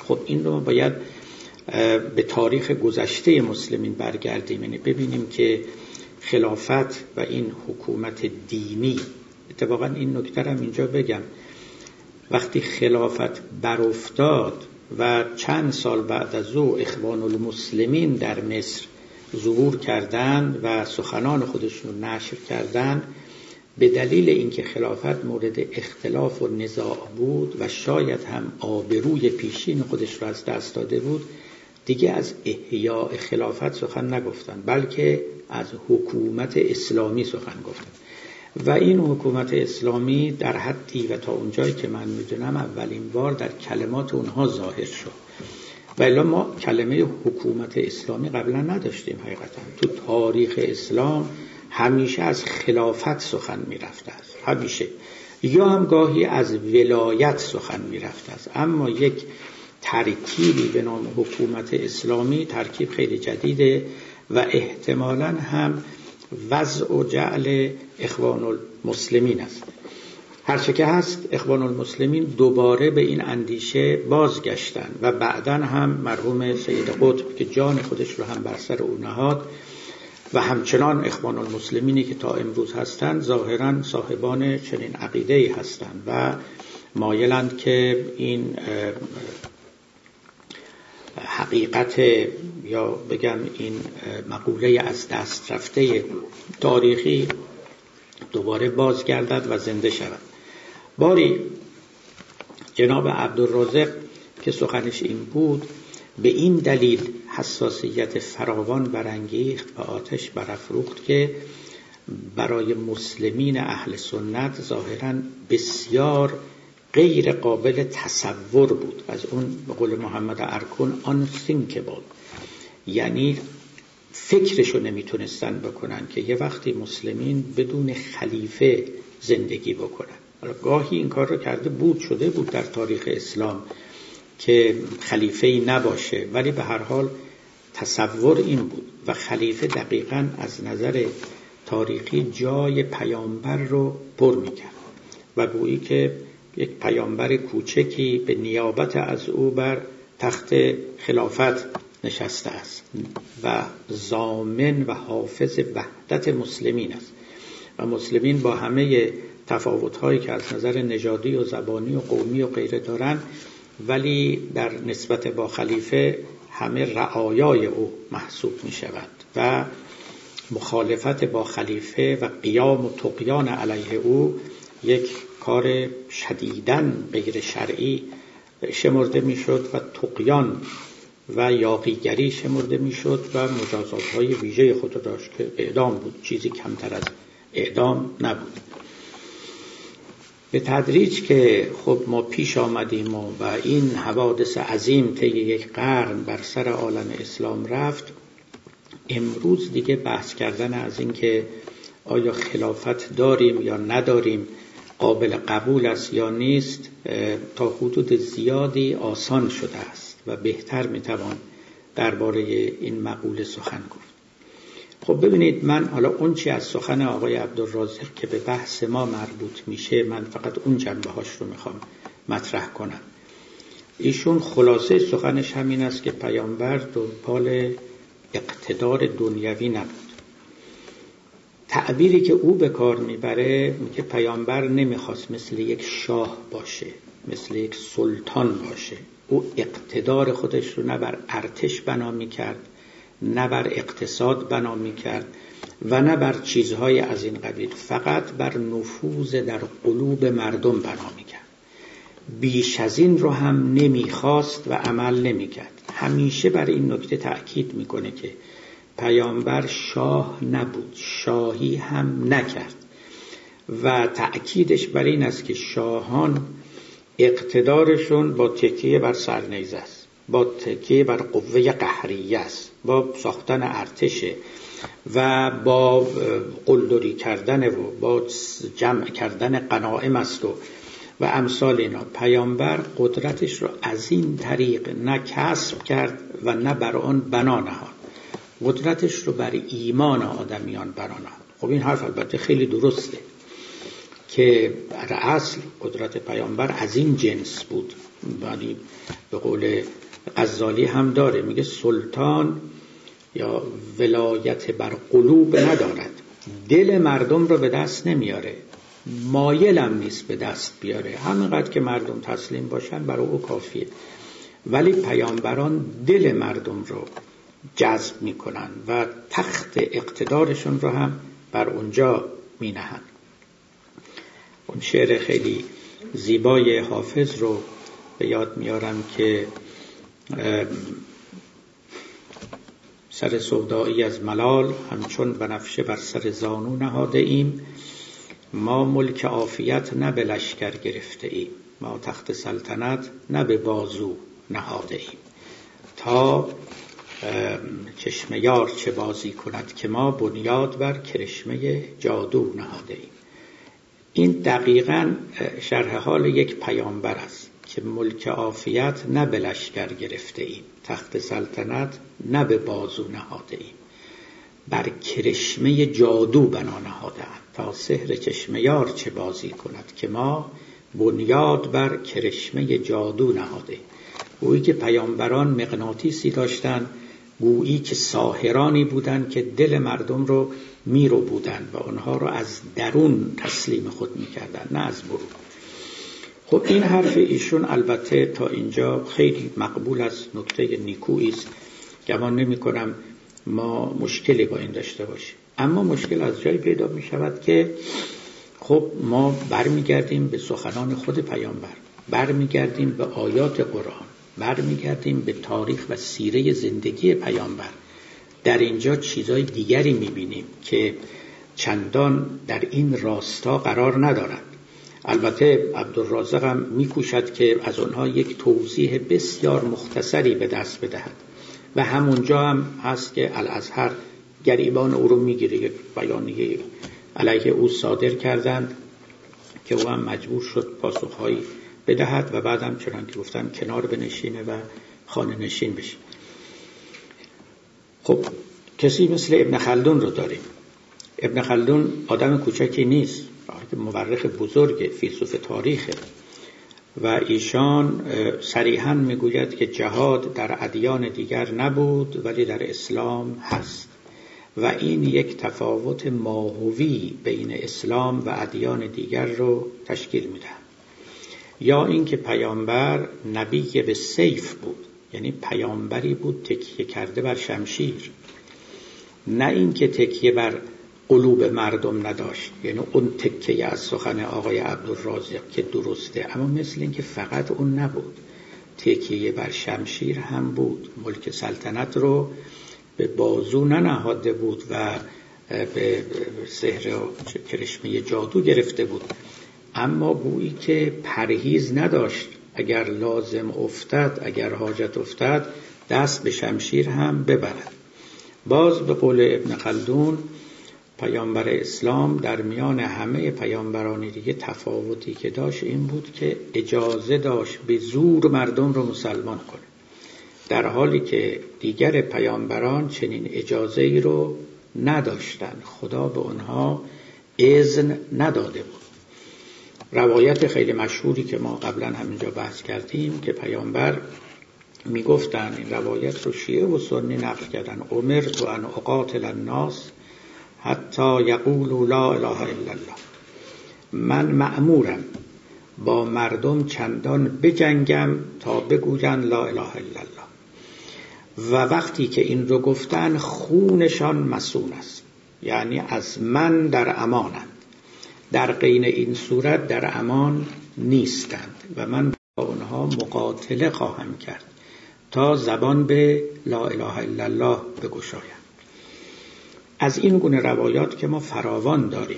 [SPEAKER 1] خب این رو باید به تاریخ گذشته مسلمین برگردیم، یعنی ببینیم که خلافت و این حکومت دینی، اتفاقا این نکته رو اینجا بگم، وقتی خلافت برافتاد و چند سال بعد از او اخوان المسلمین در مصر ظهور کردند و سخنان خودشون نشر کردند، به دلیل اینکه خلافت مورد اختلاف و نزاع بود و شاید هم آبروی پیشین خودش رو از دست داده بود، دیگه از احیاء خلافت سخن نگفتن، بلکه از حکومت اسلامی سخن گفتن. و این حکومت اسلامی در حدی و تا اونجایی که من میدونم اولین بار در کلمات اونها ظاهر شد. و الا ما کلمه حکومت اسلامی قبلا نداشتیم. حقیقتا تو تاریخ اسلام همیشه از خلافت سخن میرفته است، همیشه، یا هم گاهی از ولایت سخن میرفته است. اما یک ترکیبی به نام حکومت اسلامی ترکیب خیلی جدیده و احتمالاً هم وضع و جعل اخوان المسلمین است. هرچه که هست، اخوان المسلمین دوباره به این اندیشه بازگشتن و بعداً هم مرحوم سید قطب که جان خودش رو هم بر سر او نهاد و همچنان اخوان المسلمینی که تا امروز هستند ظاهراً صاحبان چنین عقیده‌ای هستند و مایلند که این حقیقت یا بگم این مقوله از دست رفته تاریخی دوباره بازگردد و زنده شود. باری جناب عبدالرازق که سخنش این بود، به این دلیل حساسیت فراوان برانگیخت و آتش برافروخت که برای مسلمین اهل سنت ظاهراً بسیار غیر قابل تصور بود. از اون به قول محمد ارکون unthinkable، یعنی فکرشو نمیتونستن بکنن که یه وقتی مسلمین بدون خلیفه زندگی بکنن. حالا گاهی این کار رو کرده بود، شده بود در تاریخ اسلام که خلیفه‌ای نباشه، ولی به هر حال تصور این بود و خلیفه دقیقاً از نظر تاریخی جای پیامبر رو پر میکرد و گویی که یک پیامبر کوچکی به نیابت از او بر تخت خلافت نشسته است و ضامن و حافظ وحدت مسلمین است و مسلمین با همه تفاوت‌هایی که از نظر نژادی و زبانی و قومی و غیره دارن، ولی در نسبت با خلیفه همه رعایای او محسوب می‌شوند و مخالفت با خلیفه و قیام و طغیان علیه او یک کار شدیداً غیر شرعی شمرده میشد و طغیان و یاغیگری شمرده میشد و مجازات‌های ویژه خود داشت که اعدام بود، چیزی کمتر از اعدام نبود. به تدریج که خب ما پیش آمدیم و این حوادث عظیم طی یک قرن بر سر عالم اسلام رفت، امروز دیگه بحث کردن از این که آیا خلافت داریم یا نداریم، قابل قبول است یا نیست، تا حدود زیادی آسان شده است و بهتر میتوان درباره این مقوله سخن گفت. خب ببینید، من حالا اون چی از سخن آقای عبدالرازق که به بحث ما مربوط میشه، من فقط اون جنبه هاش رو میخوام مطرح کنم. ایشون خلاصه سخنش همین است که پیامبر دنبال اقتدار دنیوی نبود. تعبیری که او به کار میبره که پیامبر نمیخواست مثل یک شاه باشه، مثل یک سلطان باشه. او اقتدار خودش رو نه بر ارتش بنا میکرد، نه بر اقتصاد بنا میکرد و نه بر چیزهای از این قبیل، فقط بر نفوذ در قلوب مردم بنا میکرد. بیش از این رو هم نمیخواست و عمل نمیکرد. همیشه بر این نکته تأکید میکنه که پیامبر شاه نبود، شاهی هم نکرد و تأکیدش بر این است که شاهان اقتدارشون با تکیه بر سرنیزه است، با تکیه بر قوه قهریه است، با ساختن ارتش و با قلدری کردن و با جمع کردن غنایم است و امثال اینا. پیامبر قدرتش رو از این طریق نه کسب کرد و نه بر آن بنا نهاد، قدرتش رو بر ایمان آدمیان بنا نهاد. خب این حرف البته خیلی درسته که در اصل قدرت پیامبر از این جنس بود. ولی به قول غزالی هم داره، میگه سلطان یا ولایت بر قلوب ندارد، دل مردم رو به دست نمیاره، مایلم نیست به دست بیاره، همینقدر که مردم تسلیم باشن برای او کافیه. ولی پیامبران دل مردم رو جذب میکنن و تخت اقتدارشون رو هم بر اونجا مینهن. اون شعر خیلی زیبای حافظ رو به یاد میارم که سر سودایی از ملال همچون بنفشه بر سر زانو نهاده ایم، ما ملک عافیت نه به لشکر گرفته ایم، ما تخت سلطنت نه به بازو نهاده ایم، تا چشم یار چه بازی کند که ما بنیاد بر کرشمه جادو نهاده ایم. این دقیقاً شرح حال یک پیامبر است که ملک عافیت نه به لشکر گرفته ایم، تخت سلطنت نه به بازو نهاده ایم، بر کرشمه جادو بنا نهاده ایم، تا سحر چشم یار چه بازی کند که ما بنیاد بر کرشمه جادو نهاده ایم. گویی که پیامبران مغناطیسی داشتن، گویی که ساحرانی بودن که دل مردم رو میرو بودن و آنها رو از درون تسلیم خود میکردن، نه از برون. خب این حرف ایشون البته تا اینجا خیلی مقبول از نکته نیکویی است، گمان نمی کنم ما مشکلی با این داشته باشیم. اما مشکل از جایی پیدا می شود که خب ما برمیگردیم به سخنان خود پیامبر، برمیگردیم به آیات قرآن، برمیگردیم به تاریخ و سیره زندگی پیامبر. در اینجا چیزای دیگری میبینیم که چندان در این راستا قرار ندارند. البته عبدالرازق هم میکوشد که از آنها یک توضیح بسیار مختصری به دست بدهد و همونجا هم هست که الازهر گریبان او رو میگیره، یک بیانیه علیه او صادر کردند که او هم مجبور شد پاسخهایی بدهد و بعدم چنان که گفتن کنار بنشینه و خانه نشین بشه. خب کسی مثل ابن خلدون رو داریم. ابن خلدون آدم کوچکی نیست، مورخ بزرگ، فیلسوف تاریخه و ایشان صریحاً میگوید که جهاد در ادیان دیگر نبود ولی در اسلام هست و این یک تفاوت ماهوی بین اسلام و ادیان دیگر رو تشکیل میده. یا اینکه پیامبر نبی به سیف بود، یعنی پیامبری بود تکیه کرده بر شمشیر، نه اینکه تکیه بر قلوب مردم نداشت. یعنی اون تکیه از سخن آقای عبدالرازق که درسته، اما مثل اینکه فقط اون نبود، تکیه بر شمشیر هم بود. ملک سلطنت رو به بازو ننهاده بود و به سحر و کرشمه جادو گرفته بود، اما گویی که پرهیز نداشت، اگر لازم افتاد، اگر حاجت افتاد دست به شمشیر هم ببرد. باز به قول ابن خلدون پیامبر اسلام در میان همه پیامبران دیگه تفاوتی که داشت این بود که اجازه داشت به زور مردم رو مسلمان کنه، در حالی که دیگر پیامبران چنین اجازه ای رو نداشتن، خدا به اونها اذن نداده بود. روایت خیلی مشهوری که ما قبلا همینجا بحث کردیم که پیامبر میگفتن، این روایت رو شیعه و سنی نقل کردن، امرت ان اقاتل الناس حتی یقولوا لا اله الا الله، من مأمورم با مردم چندان بجنگم تا بگوین لا اله الا الله، و وقتی که این رو گفتن خونشان مسئول است، یعنی از من در امانند، در غیر این صورت در امان نیستند و من با اونها مقاتله خواهم کرد تا زبان به لا اله الا الله بگشایم. از این گونه روایات که ما فراوان داریم،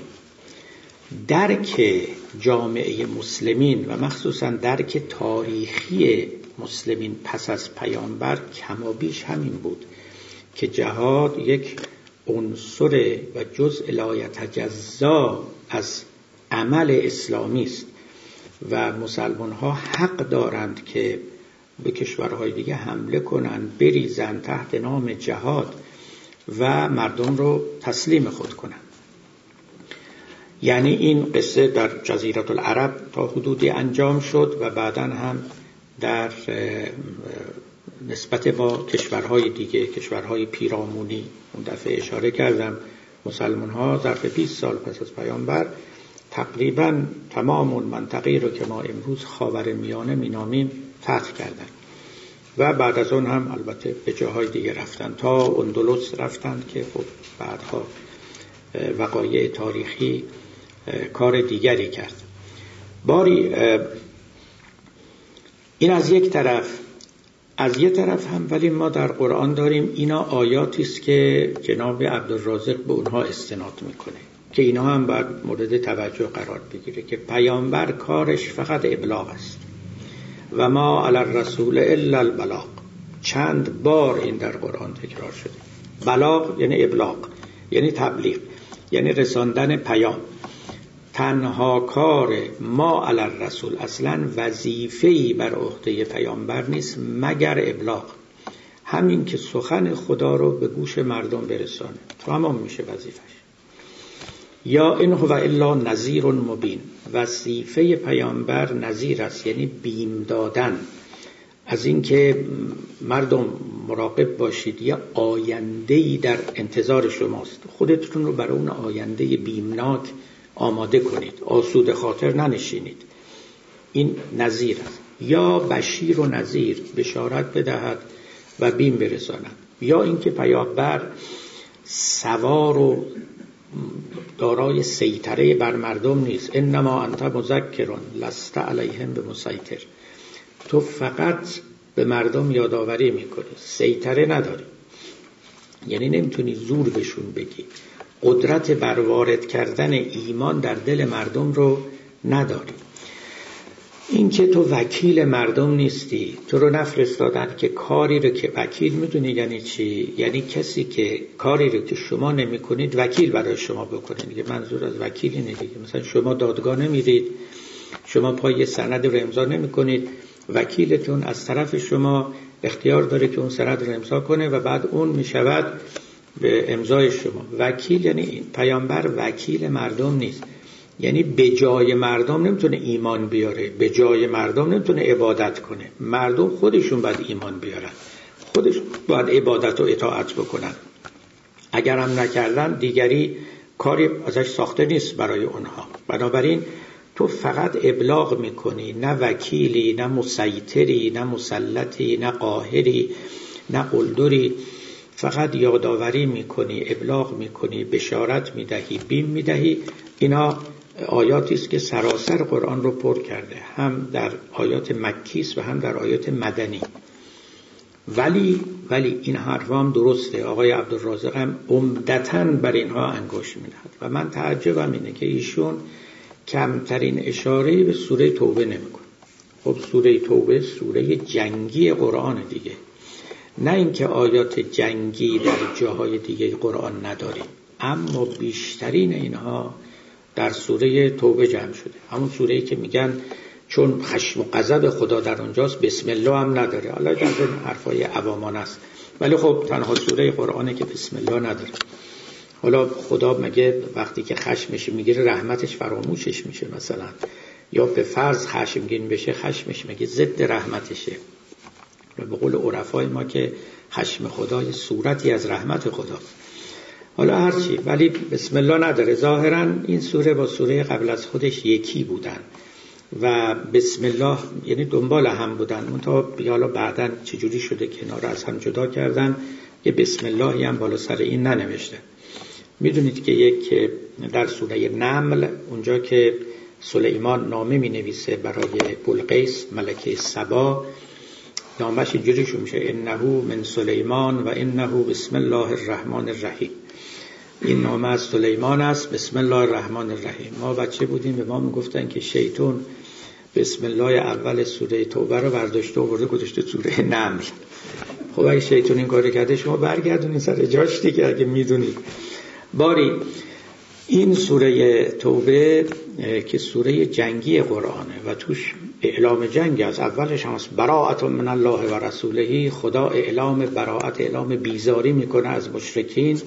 [SPEAKER 1] درک جامعه مسلمین و مخصوصا درک تاریخی مسلمین پس از پیامبر کمابیش همین بود که جهاد یک عنصر و جزء لا یتجزا از عمل اسلامی است و مسلمان ها حق دارند که به کشورهای دیگه حمله کنند، بریزند تحت نام جهاد و مردم رو تسلیم خود کنند. یعنی این قصه در جزیره العرب تا حدودی انجام شد و بعداً هم در نسبت با کشورهای دیگه، کشورهای پیرامونی، اون دفعه اشاره کردم مسلمان ها ظرف 20 سال پس از پیامبر تقریباً تمام اون منطقه رو که ما امروز خاورمیانه مینامیم فتح کردن و بعد از اون هم البته به جاهای دیگه رفتن تا اندلس رفتن که خب بعدها وقایع تاریخی کار دیگری کرد. باری این از یک طرف، از یک طرف هم ولی ما در قرآن داریم اینا آیاتی است که جناب عبدالرازق به اونها استناد میکنه که اینا هم باید مورد توجه قرار بگیره که پیامبر کارش فقط ابلاغ است و ما علی الرسول الا البلاغ. چند بار این در قرآن تکرار شده. بلاغ یعنی ابلاغ، یعنی تبلیغ، یعنی رساندن پیام. تنها کار ما علی الرسول، اصلا وظیفه‌ای بر عهده پیامبر نیست مگر ابلاغ، همین که سخن خدا رو به گوش مردم برسانه، تمام میشه وظیفش. یا این هو الا نذیر مبین، وظیفه پیامبر نذیر است، یعنی بیم دادن از این که مردم مراقب باشید، یه آینده‌ای در انتظار شماست، خودتون رو برای اون آینده بیمناک آماده کنید، آسوده خاطر ننشینید. این نذیر است. یا بشیر و نذیر، بشارت بدهد و بیم برساند. یا اینکه پیامبر سوار و دارای سیطره بر مردم نیست. انما انت مذکر لست علیهم بمسیطر، تو فقط به مردم یادآوری میکنی، سیطره نداری، یعنی نمیتونی زور بهشون بگی، قدرت بر وارد کردن ایمان در دل مردم رو نداری. این که تو وکیل مردم نیستی، تو رو نفرستادن که کاری رو که وکیل میدونی یعنی چی؟ یعنی کسی که کاری رو که شما نمی کنید وکیل برای شما بکنه دیگه. منظور از وکیل اینه دیگه. مثلا شما دادگاه نمیرید، شما پای سند رو امضا نمی کنید، وکیلتون از طرف شما اختیار داره که اون سند رو امضا کنه و بعد اون میشود به امضای شما. وکیل یعنی این. پیامبر وکیل مردم نیست، یعنی به جای مردم نمیتونه ایمان بیاره، به جای مردم نمیتونه عبادت کنه. مردم خودشون باید ایمان بیارن، خودشون باید عبادت و اطاعت بکنن. اگر هم نکردن دیگری کاری ازش ساخته نیست برای اونها. بنابراین تو فقط ابلاغ میکنی، نه وکیلی، نه مسیطری، نه مسلطی، نه قاهری، نه قلدری. فقط یادآوری میکنی، ابلاغ میکنی، بشارت میدهی، بیم میدهی. اینا آیاتی است که سراسر قرآن رو پر کرده، هم در آیات مکی است و هم در آیات مدنی. ولی این حرفام درسته. آقای عبدالرازق هم عمدتاً بر اینها انگشت می‌نهد و من تعجبم اینه که ایشون کمترین اشاره به سوره توبه نمی‌کنه. خب سوره توبه سوره جنگی قرآن دیگه، نه اینکه آیات جنگی در جاهای دیگه قرآن نداریم، اما بیشترین اینها در سوره توبه جمع شده. همون سوره‌ای که میگن چون خشم و غضب خدا در اونجاست بسم الله هم نداره. حالا در این حرفای عوامان است، ولی خب تنها سوره قرآنه که بسم الله نداره. حالا خدا مگه وقتی که خشمش میگیره رحمتش فراموشش میشه مثلا؟ یا به فرض خشمگین بشه خشمش مگه ضد رحمتشه؟ به قول عرفای ما که خشم خدا یه صورتی از رحمت خداست. حالا هرچی، ولی بسم الله نداره. ظاهرا این سوره با سوره قبل از خودش یکی بودن و بسم الله یعنی دنبال هم بودن. منتها حالا بعداً چجوری شده کنار از هم جدا کردن که بسم اللهی هم بالا سر این ننوشته. میدونید که یک در سوره نمل اونجا که سلیمان نامه می نویسه برای بلقیس ملکه سبا، نامش اینجوری شروع میشه انه من سلیمان و انه بسم الله الرحمن الرحیم. این نامه از سلیمان است، بسم الله الرحمن الرحیم. ما بچه بودیم به ما میگفتن که شیطان بسم الله اول سوره توبه رو برداشته و برده گذاشته سوره نمل. خب اگه شیطان این کارو کرده شما برگردونید سر جاش دیگه اگه میدونید. باری این سوره توبه که سوره جنگی قرآنه و توش اعلام جنگ از اولش هم است براءت من الله و رسوله. خدا اعلام براءت، اعلام بیزاری میکنه از مشرکین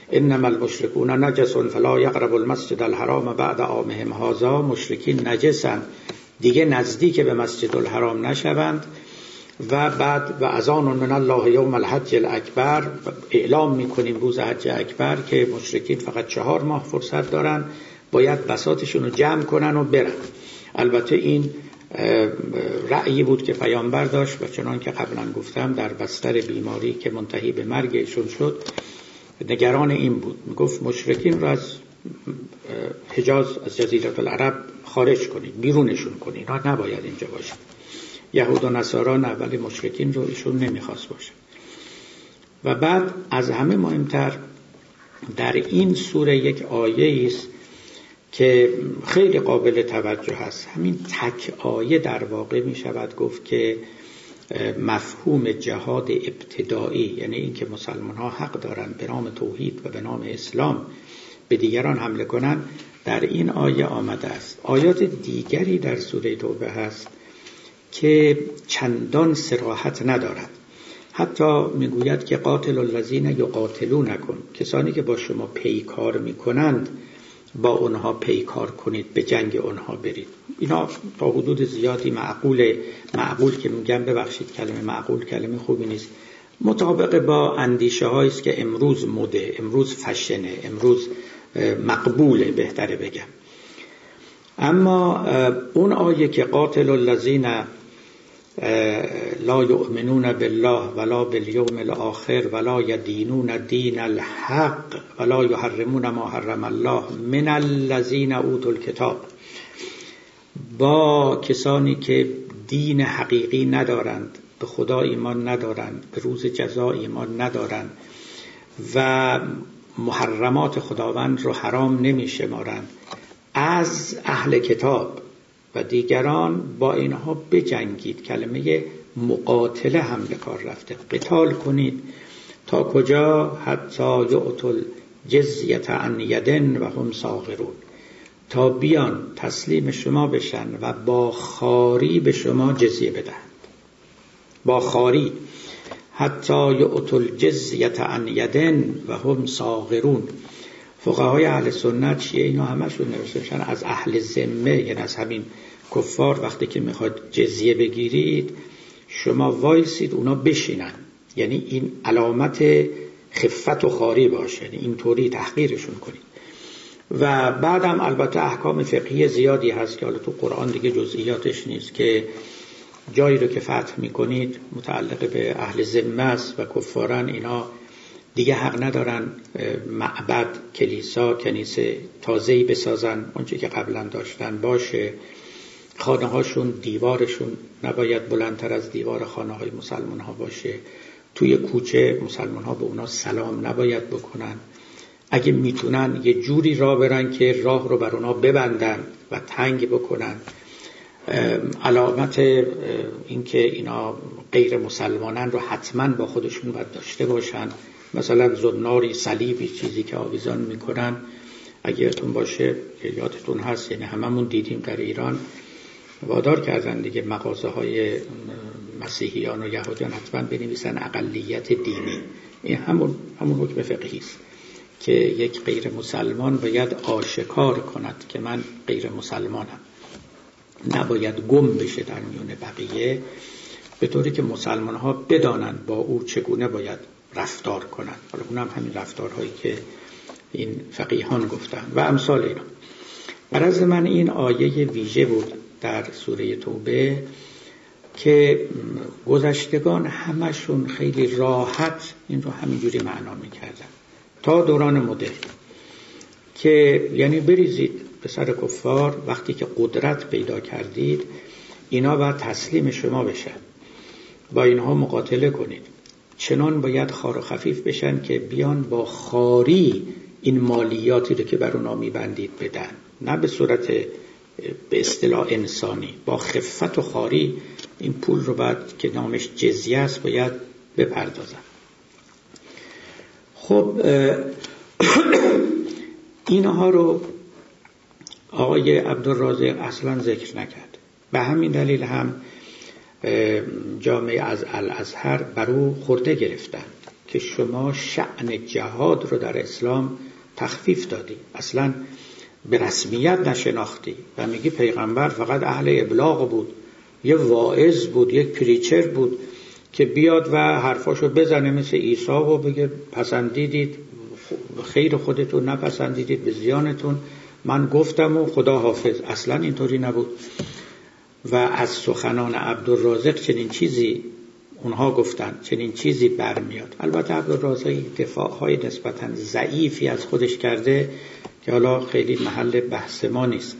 [SPEAKER 1] انما المشركون نجس فلا یقربوا المسجد الحرام بعد عامهم هذا. مشرکین نجسن، دیگه نزدیک به مسجد الحرام نشوند. و بعد و اذان من الله یوم الحج الاکبر، اعلام میکنیم روز حج اکبر که مشرکین فقط 4 ماه فرصت دارن، باید بساطشون رو جمع کنن و برن. البته این رأیی بود که پیامبر داشت و چنان که قبلا گفتم در بستر بیماری که منتهی به مرگ ایشون شد نگران این بود، میگفت مشرکین رو از حجاز، از جزیره العرب خارج کنید، بیرونشون کنید، اینا نباید اینجا باشه. یهود و نصارا نه، ولی مشرکین رو ایشون نمیخواست باشه. و بعد از همه مهمتر در این سوره یک آیه است که خیلی قابل توجه هست. همین تک آیه در واقع می شود گفت که مفهوم جهاد ابتدایی، یعنی این که مسلمان ها حق دارن به نام توحید و به نام اسلام به دیگران حمله کنن، در این آیه آمده است. آیات دیگری در سوره توبه هست که چندان صراحت ندارد. حتی میگوید که قاتل الذین یقاتلونکم، کسانی که با شما پیکار میکنند با اونها پیکار کنید، به جنگ اونها برید. اینا تا حدود زیادی معقول که میگم، ببخشید کلمه معقول کلمه خوبی نیست، مطابق با اندیشه هایی است که امروز مده، امروز فشنه، امروز مقبوله بهتره بگم. اما اون آیه که قاتل الذین لا یؤمنون بالله ولا بالیوم الاخر ولا یدینون دین الحق ولا یحرمون ما حرم الله من الذین اوتوا الکتاب، با کسانی که دین حقیقی ندارند، به خدا ایمان ندارند، به روز جزا ایمان ندارند و محرمات خداوند رو حرام نمی شمارند، از اهل کتاب و دیگران با اینها بجنگید. کلمه مقاتله هم به کار رفته، قتال کنید. تا کجا؟ حتی یعطوا الجزیة عن ید و هم صاغرون، تا بیان تسلیم شما بشن و با خواری به شما جزیه بدهند. با خواری، حتی یعطوا الجزیة عن ید و هم صاغرون. فقهای اهل سنت شیعه اینا همشون نوشتن از اهل ذمه، یعنی از همین کفار، وقتی که میخواد جزیه بگیرید شما وایسید اونا بشینن، یعنی این علامت خفت و خواری باشه، یعنی اینطوری تحقیرشون کنید. و بعدم البته احکام فقهی زیادی هست که حالا تو قرآن دیگه جزئیاتش نیست، که جایی رو که فتح میکنید متعلق به اهل ذمه است و کفارن، اینا دیگه حق ندارن معبد، کلیسا، کنیسه تازه‌ای بسازن، اونچه که قبلا داشتن باشه. خانه هاشون دیوارشون نباید بلندتر از دیوار خانه های مسلمان ها باشه. توی کوچه مسلمان ها به اونا سلام نباید بکنن. اگه میتونن یه جوری راه برن که راه رو بر اونا ببندن و تنگ بکنن. علامت این که اینا غیر مسلمانن رو حتما با خودشون باید داشته باشن. مثلا زناری، صلیبی، چیزی که آویزان میکنن، اگه یادتون باشه، یادتون هست، یعنی هممون دیدیم در ایران وادار کردن دیگه مغازه های مسیحیان و یهودیان حتما بنویسن اقلیت دینی. این همون حکم فقهی است که یک غیر مسلمان باید آشکار کند که من غیر مسلمانم، نباید گم بشه در میون بقیه، به طوری که مسلمان ها بدانن با او چگونه باید رفتار کنند. حالا اونم همین رفتارهایی که این فقیهان گفتن و امثال اینا. غرض من این آیه ویژه بود در سوره توبه که گذشتگان همشون خیلی راحت این رو همینجوری معنا میکردن تا دوران مدرن، که یعنی بریزید به سر کفار، وقتی که قدرت پیدا کردید اینا باید تسلیم شما بشن، با اینها مقاتله کنید. چنان باید خار و خفیف بشن که بیان با خاری این مالیاتی رو که بر اونا میبندید بدن، نه به صورت به اصطلاح انسانی، با خفت و خاری این پول رو باید که نامش جزیه است باید بپردازن. خب اینها رو آقای عبدالرازق اصلا ذکر نکرد. به همین دلیل هم جامعه از الازهر بر او خورده گرفتند که شما شأن جهاد رو در اسلام تخفیف دادی، اصلا به رسمیت نشناختی و میگی پیغمبر فقط اهل ابلاغ بود، یه واعظ بود، یک پریچر بود که بیاد و حرفاشو بزنه مثل عیسی و بگه پسندیدید خیر خودتون، نپسندیدید به زیانتون، من گفتم و خدا حافظ. اصلا اینطوری نبود و از سخنان عبدالرازق چنین چیزی اونها گفتن، چنین چیزی برمیاد. البته عبدالرازق دفاعهای نسبتاً ضعیفی از خودش کرده که حالا خیلی محل بحث ما نیست.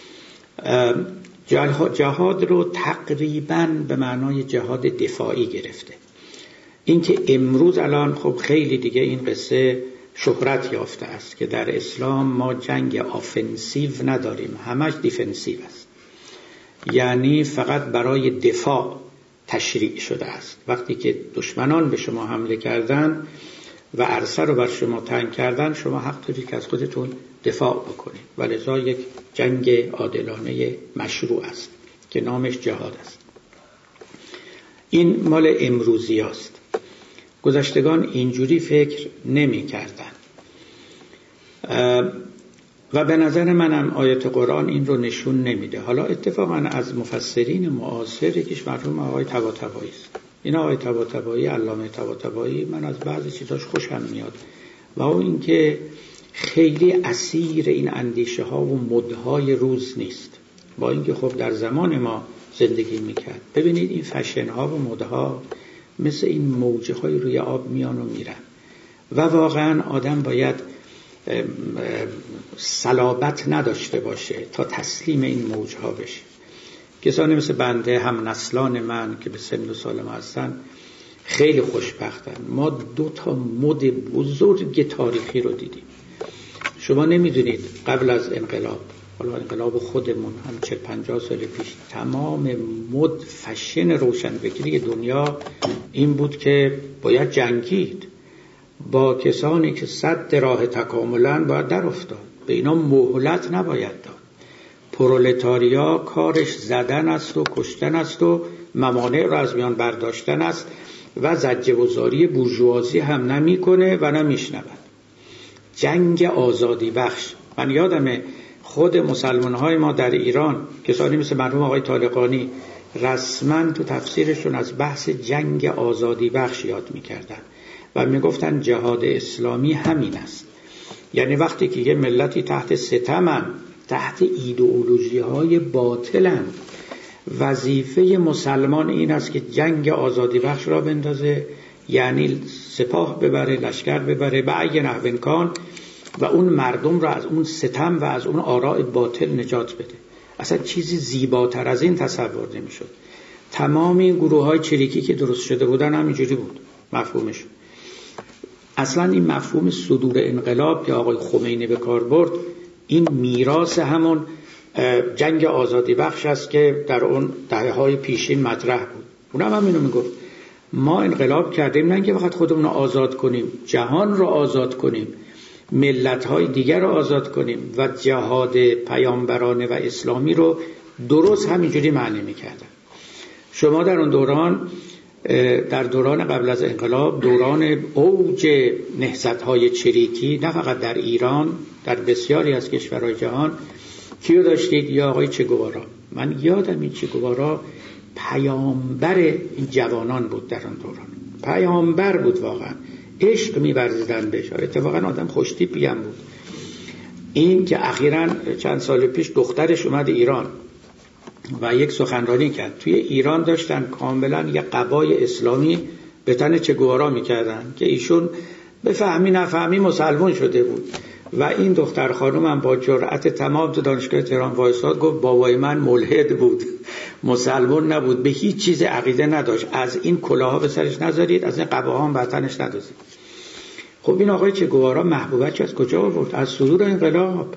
[SPEAKER 1] جهاد رو تقریباً به معنای جهاد دفاعی گرفته. اینکه امروز الان خب خیلی دیگه این قصه شهرت یافته است که در اسلام ما جنگ آفنسیو نداریم، همش دیفنسیو است، یعنی فقط برای دفاع تشریع شده است. وقتی که دشمنان به شما حمله کردن و عرصه رو بر شما تنگ کردن، شما حق دارید که از خودتون دفاع بکنید و لذا یک جنگ عادلانه مشروع است که نامش جهاد است. این مال امروزی است. گذشتگان اینجوری فکر نمی کردن و به نظر منم آیت قرآن این رو نشون نمیده. حالا اتفاقا از مفسرین معاصر یکیش مرحوم آقای طباطبایی است. این آقای طباطبایی، علامه طباطبایی، من از بعضی چیزاش خوشم میاد و اون اینکه خیلی اسیر این اندیشه ها و مدهای روز نیست، با اینکه خب در زمان ما زندگی میکرد. ببینید این فشن ها و مدها مثل این موجه های روی آب میان و میرن و واقعا آدم باید صلابت نداشته باشه تا تسلیم این موج ها بشه. کسانی مثل بنده، هم نسلان من که به سن و سال ما هستن، خیلی خوشبختن. ما 2 مد بزرگ تاریخی رو دیدیم. شما نمیدونید قبل از انقلاب، حالا انقلاب خودمون هم 40-50 سال پیش، تمام مد فشن روشنفکری دنیا این بود که باید جنگید با کسانی که صد راه تکاملن، باید در افتاد، به اینا مهلت نباید داد. پرولتاریا کارش زدن است و کشتن است و ممانع را از میان برداشتن است و زجه وزاری بورژوازی هم نمی کنه و نمیشنود. جنگ آزادی بخش. من یادمه خود مسلمان‌های ما در ایران، کسانی مثل مرحوم آقای طالقانی، رسما تو تفسیرشون از بحث جنگ آزادی بخش یاد می‌کردن و میگفتن جهاد اسلامی همین است. یعنی وقتی که یه ملتی تحت ستمن، تحت ایدئولوژی‌های باطلن، وظیفه مسلمان این است که جنگ آزادی بخش را بندازه، یعنی سپاه ببره، لشکر ببره به ای نحو امکان و اون مردم را از اون ستم و از اون آراء باطل نجات بده. اصلا چیزی زیباتر از این تصور نمی‌شد. تمام این گروه‌های چریکی که درست شده بودن همینجوری بود مفهومش. اصلا این مفهوم صدور انقلاب که آقای خمینی به کار برد، این میراث همون جنگ آزادی بخش است که در اون دهه‌های پیشین مطرح بود. اونم همینو میگفت، ما انقلاب کردیم نه اینکه فقط خودمون رو آزاد کنیم، جهان رو آزاد کنیم، ملت‌های دیگر رو آزاد کنیم و جهاد پیامبرانه و اسلامی رو درست همینجوری معنی می‌کردن. شما در اون دوران، در دوران قبل از انقلاب، دوران اوج نهضت‌های چریکی، نه فقط در ایران، در بسیاری از کشورهای جهان، کیو داشتید؟ یا آقای چه گوارا. من یادم این چه گوارا پیامبر این جوانان بود در آن دوران، پیامبر بود، واقعا عشق می‌ورزیدن بهش. اتفاقا آدم خوش‌تیپی هم بود. این که اخیراً چند سال پیش دخترش اومد ایران و یک سخنرانی کرد. توی ایران داشتن کاملا یک قبای اسلامی به تن چه گوارا میکردن که ایشون به فهمی نفهمی مسلمان شده بود و این دختر خانم هم با جرأت تمام تو دانشگاه تهران وایساد، گفت بابای من ملحد بود، مسلمان نبود، به هیچ چیز عقیده نداشت، از این کلاها به سرش نذارید، از این قباها هم به تنش ندازید. خب این آقای چه گوارا محبوبیتش از کجا آورد؟ از صدور انقلاب.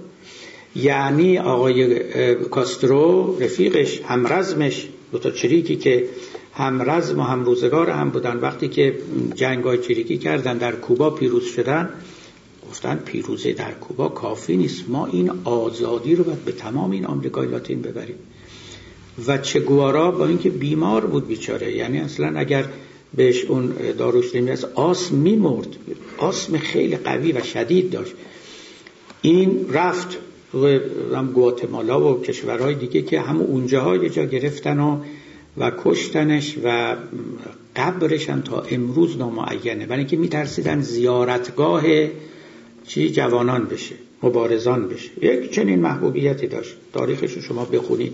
[SPEAKER 1] یعنی آقای کاسترو، رفیقش، همرزمش، دو تا چریکی که همرزم و همروزگار هم بودن، وقتی که جنگ‌های چریکی کردن در کوبا پیروز شدن، گفتن پیروزی در کوبا کافی نیست، ما این آزادی رو باید به تمام این آمریکای لاتین ببریم. و چه گوارا با اینکه بیمار بود بیچاره، یعنی اصلا اگر بهش اون داروش نمیرسه، آسم میمرد. آسم خیلی قوی و شدید داشت. این رفت روی گواتمالا و کشورهای دیگه که همون اونجاها یه جا گرفتن و کشتنش و قبرش هم تا امروز نامعینه، برای اینکه میترسیدن زیارتگاه جوانان بشه، مبارزان بشه. یک چنین محبوبیتی داشت. تاریخش رو شما بخونید.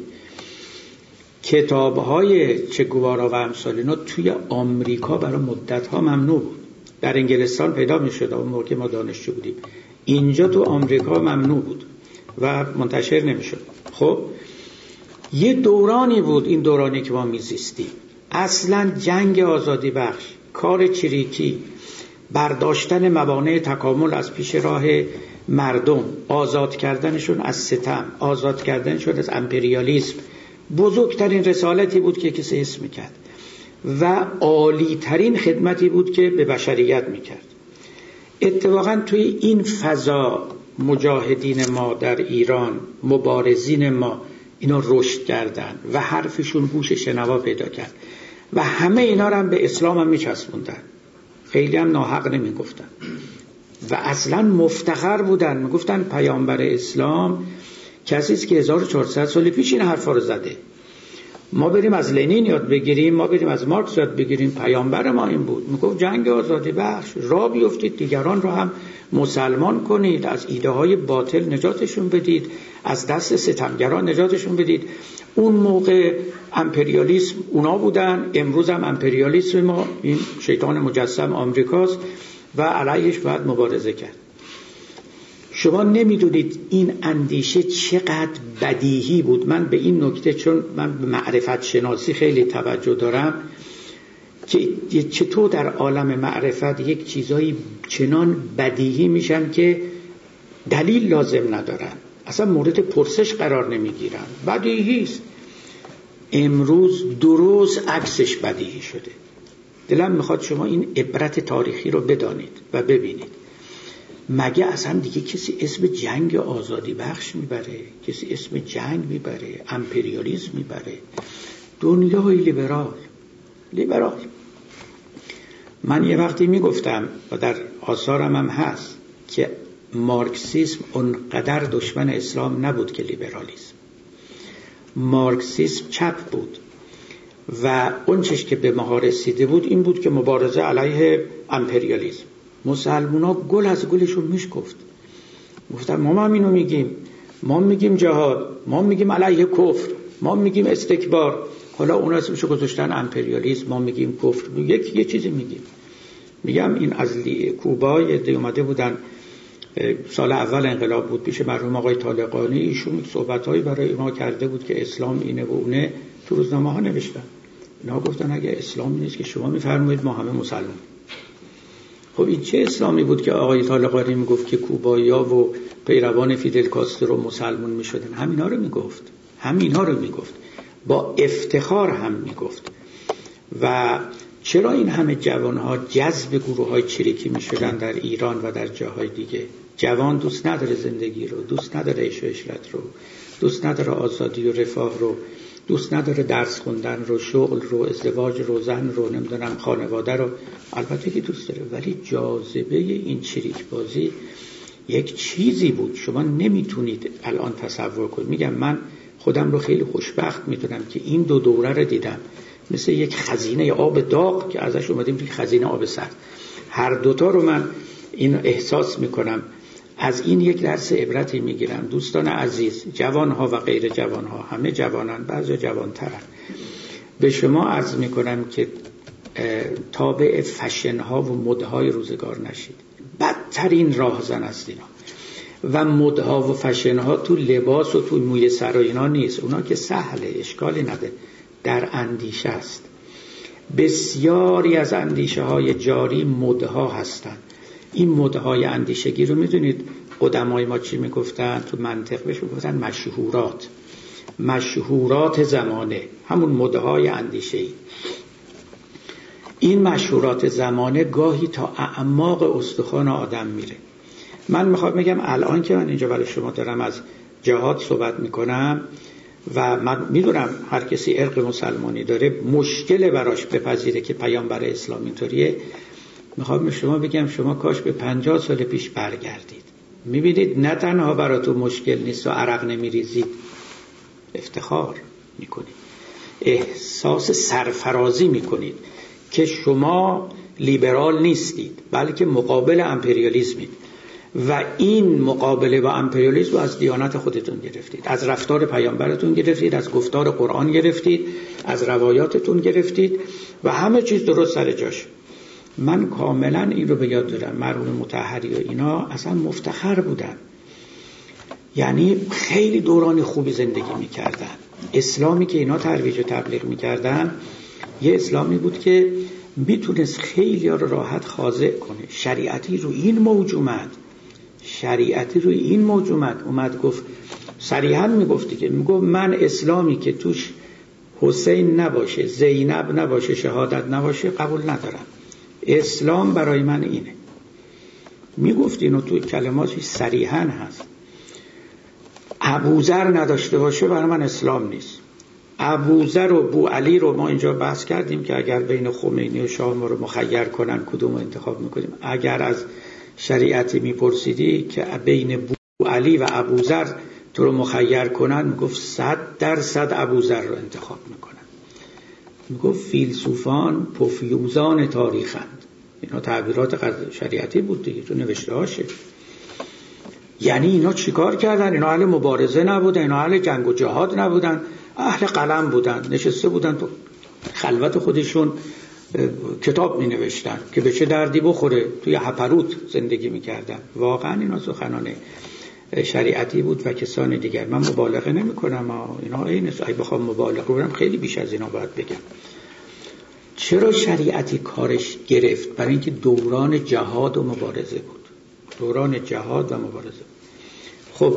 [SPEAKER 1] کتاب‌های چه گوارا و امثال اینا توی آمریکا برای مدت‌ها ممنوع بود. در انگلستان پیدا می‌شد اون موقع ما دانشجو بودیم. اینجا تو آمریکا ممنوع بود و منتشر نمی‌شد. خب یه دورانی بود، این دورانی که ما می‌زیستیم، اصلاً جنگ آزادی بخش، کار چریکی، برداشتن موانع تکامل از پیش راه مردم، آزاد کردنشون از ستم، آزاد کردنشون از امپریالیسم، بزرگترین رسالتی بود که کسی حس میکرد و عالیترین خدمتی بود که به بشریت میکرد. اتفاقا توی این فضا مجاهدین ما در ایران، مبارزین ما، اینا رشد کردن و حرفشون گوش شنوا پیدا کرد و همه اینا رو هم به اسلام هم میچسبوندن، خیلی هم ناحق نمیگفتن و اصلا مفتخر بودن. میگفتن پیامبر اسلام کسی است که 1400 سال پیش این حرفا رو زده. ما بریم از لنین یاد بگیریم، ما بریم از مارکس یاد بگیریم. پیامبر ما این بود، میگفت جنگ آزادی بخش، راه بیفتید دیگران رو هم مسلمان کنید، از ایده های باطل نجاتشون بدید، از دست ستمگران نجاتشون بدید. اون موقع امپریالیسم اونا بودن، امروز هم امپریالیسم ما این شیطان مجسم آمریکاست و علیهش باید مبارزه کرد. شما نمیدونید این اندیشه چقدر بدیهی بود. من به این نکته، چون من به معرفت شناسی خیلی توجه دارم، که چطور در عالم معرفت یک چیزایی چنان بدیهی میشن که دلیل لازم ندارن، اصلا مورد پرسش قرار نمیگیرن، بدیهی است. امروز درست عکسش بدیهی شده. دلم میخواد شما این عبرت تاریخی رو بدانید و ببینید. مگه اصلا دیگه کسی اسم جنگ آزادی بخش میبره؟ کسی اسم جنگ میبره؟ امپریالیسم میبره؟ دنیای لیبرال. من یه وقتی میگفتم و در آثارم هم هست که مارکسیسم اونقدر دشمن اسلام نبود که لیبرالیسم. مارکسیسم چپ بود و اون چیزی که به ما رسیده بود این بود که مبارزه علیه امپریالیسم. مسلمونا گل از گلشون میشکفت. گفتن ما هم اینو میگیم، ما میگیم جهاد، ما میگیم علیه کفر، ما میگیم استکبار. حالا اونا اسمشو گذاشتن امپریالیسم، ما میگیم کفر. یه چیزی میگم این از کوبا یه اومده بودن، سال اول انقلاب بود، پیش مرحوم آقای طالقانی. ایشون صحبتایی برای ما کرده بود که اسلام اینه و اونه، تو روزنامه ها نوشتن. اینا گفتن اگه اسلام نیست که شما میفرمایید ما همه مسلمان. خب این چه اسلامی بود که آقای طالقانی میگفت که کوبایی‌ها و پیروان فیدل کاسترو مسلمان میشدن؟ همینا رو میگفت با افتخار هم میگفت. و چرا این همه جوانها جذب گروه‌های چریکی میشدن در ایران و در جاهای دیگه؟ جوان دوست نداره زندگی رو، دوست نداره عیش و عشرت رو، دوست نداره آزادی و رفاه رو، دوست نداره درس خوندن رو، شغل رو، ازدواج رو، زن رو، نمیدونم خانواده رو. البته که دوست داره، ولی جاذبه این چریک بازی یک چیزی بود شما نمیتونید الان تصور کنید. میگم من خودم رو خیلی خوشبخت میدونم که این دو دوره رو دیدم، مثل یک خزینه آب داغ که ازش اومدیم توی خزینه آب سرد. هر دوتا رو من این احساس میکنم. از این یک درس عبرتی میگیرم. دوستان عزیز، جوانها و غیر جوانها، همه جوانان، بعضی جوانترن، به شما عرض میکنم که تابع فشنها و مدهای روزگار نشید. بدترین راهزن است اینا. و مدها و فشنها تو لباس و تو موی سر و اینا نیست، اونا که سهله، اشکالی نداره، در اندیشه است. بسیاری از اندیشه های جاری مدها هستند. این مدهای اندیشگی رو میدونید قدمای ما چی میگفتن؟ تو منطق بهش میگفتن مشهورات زمانه، همون مدهای اندیشه‌ای. این مشهورات زمانه گاهی تا اعماق استخوان آدم میره. من میخوام بگم الان که من اینجا برای شما دارم از جهاد صحبت میکنم، و من میدونم هر کسی عرق مسلمانی داره مشکل براش بپذیره که پیامبر اسلام اینطوریه. میخوام به شما بگم شما کاش به 50 سال پیش برگردید. میبینید نه تنها براتون مشکل نیست و عرق نمیریزید، افتخار میکنید، احساس سرفرازی میکنید که شما لیبرال نیستید بلکه مقابل امپریالیسمید و این مقابله با امپریالیسم رو از دیانت خودتون گرفتید، از رفتار پیامبرتون گرفتید، از گفتار قرآن گرفتید، از روایاتتون گرفتید و همه چیز درست سر جاش. من کاملا این رو به یاد دارم. مرحوم مطهری و اینا اصلا مفتخر بودن، یعنی خیلی دوران خوبی زندگی میکردن. اسلامی که اینا ترویج و تبلیغ میکردن یه اسلامی بود که میتونست خیلی ها رو راحت خاضع کنه. شریعتی رو این موج اومد گفت، صریحا میگفت که میگفت من اسلامی که توش حسین نباشه، زینب نباشه، شهادت نباشه قبول ندارم. اسلام برای من اینه. میگفت اینو تو کلماتش صریحا هست. ابوذر نداشته باشه برای من اسلام نیست. ابوذر و بوعلی رو ما اینجا بحث کردیم که اگر بین خمینی و شاه ما رو مخیر کنن کدوم انتخاب میکنیم. اگر از شریعتی میپرسیدی که بین بوعلی و ابوذر تو رو مخیر کنن، میگفت 100% ابوذر رو انتخاب میکنن. میگفت فیلسوفان پفیوزان تاریخند. اینا تعبیرات شریعتی بود دیگه، تو نوشته هاشه. یعنی اینا چیکار کردن؟ اینا اهل مبارزه نبودن، اینا اهل جنگ و جهاد نبودن، اهل قلم بودن، نشسته بودن تو خلوت خودشون کتاب می نوشتن که به چه دردی بخوره، توی هپروت زندگی می کردن. واقعا اینا سخنان شریعتی بود و کسان دیگر. من مبالغه نمی کنم، اینا اگه بخوام مبالغه کنم خیلی بیش از اینا باید بگم. چرا شریعتی کارش گرفت؟ برای اینکه دوران جهاد و مبارزه بود. خب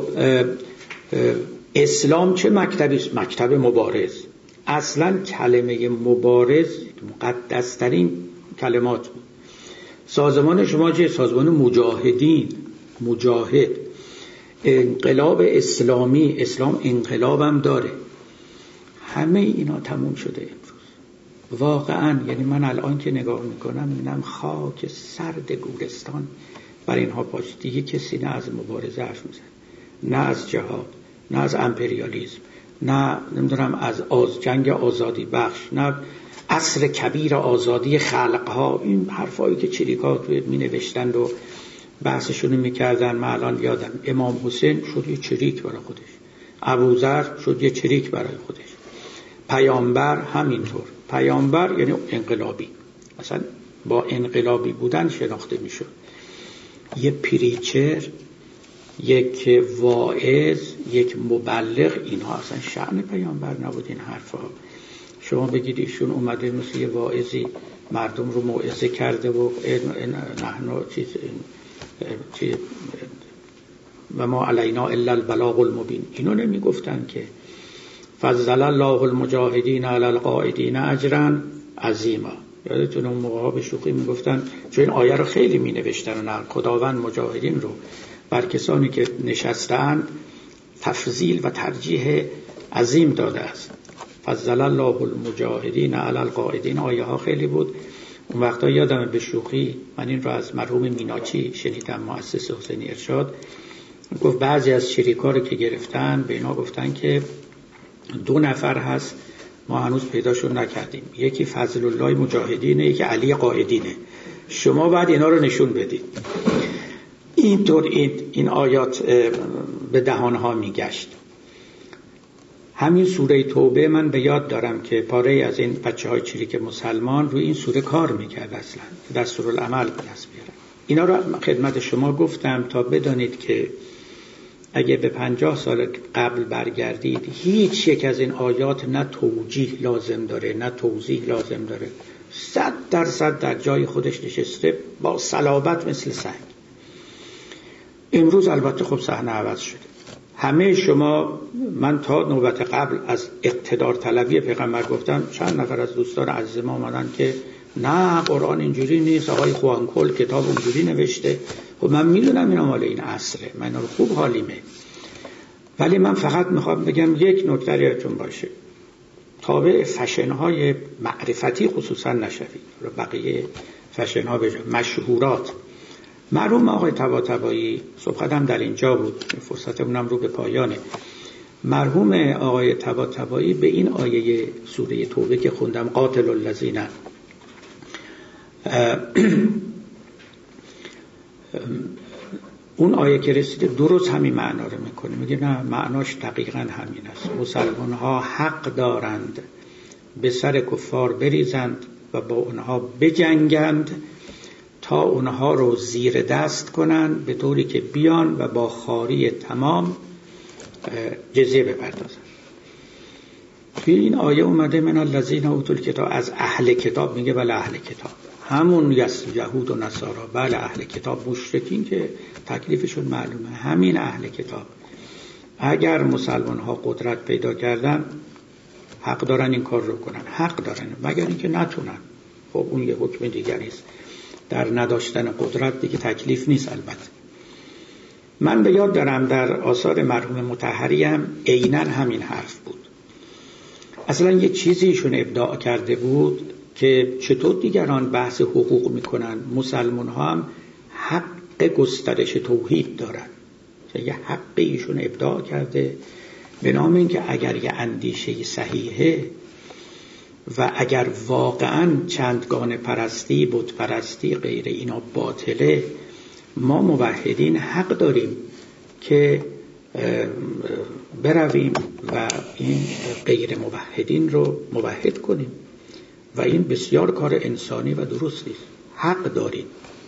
[SPEAKER 1] اسلام چه مکتبی است؟ مکتب مبارز. اصلا کلمه مبارز مقدس‌ترین کلمات بود. سازمان شما چه؟ سازمان مجاهدین، مجاهد. انقلاب اسلامی، اسلام انقلابم داره. همه اینا تموم شده امروز. واقعا یعنی من الان که نگاه میکنم میبینم خاک سرد گورستان برای اینها پاش. دیگه کسی نه از مبارزه حرف میزنه، نه از جهاد، نه از امپریالیسم، نه نمیدونم از جنگ آزادی بخش، نه عصر کبیر آزادی خلقها. این حرفایی که چریکات می نوشتند و بحثشون میکردن. من الان یادم امام حسین شد یه چریک برای خودش، ابوذر شد یه چریک برای خودش، پیامبر همینطور. پیامبر یعنی انقلابی، اصلا با انقلابی بودن شناخته میشد. یه پریچر، یک واعظ، یک مبلغ، اینها اصلا شأن پیامبر نبود. این حرفا شما بگید ایشون اومده مثل یه واعظی مردم رو موعظه کرده و نحن چیز و ما علینا الا البلاغ المبین. اینو نمی گفتن که فضل الله المجاهدین علی القاعدین اجرا عظیما. یادتون اون موقعا به شوخی می گفتن، چون این آیه رو خیلی می نوشتن، نه خداوند مجاهدین رو بر کسانی که نشستند تفضیل و ترجیح عظیم داده است. فضل الله المجاهدین علی القاعدین. آیه ها خیلی بود. اون وقتا یادم به شوخی من این رو از مرحوم میناچی شنیدم، مؤسس حسینی ارشاد. گفت بعضی از شریکا رو که گرفتن به اینا گفتن که 2 نفر هست ما هنوز پیداشون نکردیم، یکی فضل الله مجاهدینه، یکی علی قائدینه، شما بعد اینا رو نشون بدید. اینطور این آیات به دهانها میگشت. همین سوره توبه من به یاد دارم که پاره از این بچه‌های چریک مسلمان روی این سوره کار میکرد، اصلا دستورالعمل به دست بیاره. اینا رو خدمت شما گفتم تا بدانید که اگه به 50 سال قبل برگردید هیچ یک از این آیات نه توجیه لازم داره نه توضیح لازم داره. 100% در جای خودش نشسته با صلابت مثل سنگ. امروز البته خب صحنه عوض شده. همه شما، من تا نوبت قبل از اقتدار طلبی پیغمبر گفتم، چند نفر از دوستان عزیز ما آمدن که نه قرآن اینجوری نیست، آقای خوانکل کتاب اونجوری نوشته. خب من میدونم اینا مال این عصره، من اینا رو خوب حالیمه. ولی من فقط میخوام بگم یک نکته یادتون باشه، تابع فشن‌های معرفتی خصوصا نشوید. بقیه فشن‌ها به مشهورات. مرحوم آقای طباطبایی، صحبتم در اینجا بود، فرصتمونم رو به پایانه. مرحوم آقای طباطبایی به این آیه سوره توبه که خوندم، قاتل الذین، اون آیه که رسیده درست همین معنا رو میکنه. میگه نه، معناش دقیقاً همین است. مسلمان ها حق دارند به سر کفار بریزند و با اونها بجنگند تا اونها رو زیر دست کنند، به طوری که بیان و با خواری تمام جزیه بپردازند. توی این آیه اومده من الذین اوتوا الکتاب، از اهل کتاب میگه. بله اهل کتاب همون یهود و نصارا، بله اهل کتاب. مشرکین که تکلیفشون معلومه، همین اهل کتاب اگر مسلمان ها قدرت پیدا کردن حق دارن این کار رو کنن، حق دارن، مگر اینکه نتونن. خب اون یه حکم دیگری است. در نداشتن قدرت دیگه تکلیف نیست. البته من به یاد دارم در آثار مرحوم مطهری هم عیناً همین حرف بود. اصلا یه چیزی ایشون ابداع کرده بود که چطور دیگران بحث حقوق میکنن، مسلمان ها هم حق گسترش توحید دارن. یه حقی ایشون ابداع کرده به نام این که اگر یه اندیشه صحیحه و اگر واقعا چندگانه پرستی، بت پرستی، غیر اینا باطله، ما موحدین حق داریم که برویم و این غیر موحدین رو موحد کنیم و این بسیار کار انسانی و درستی است. حق داریم.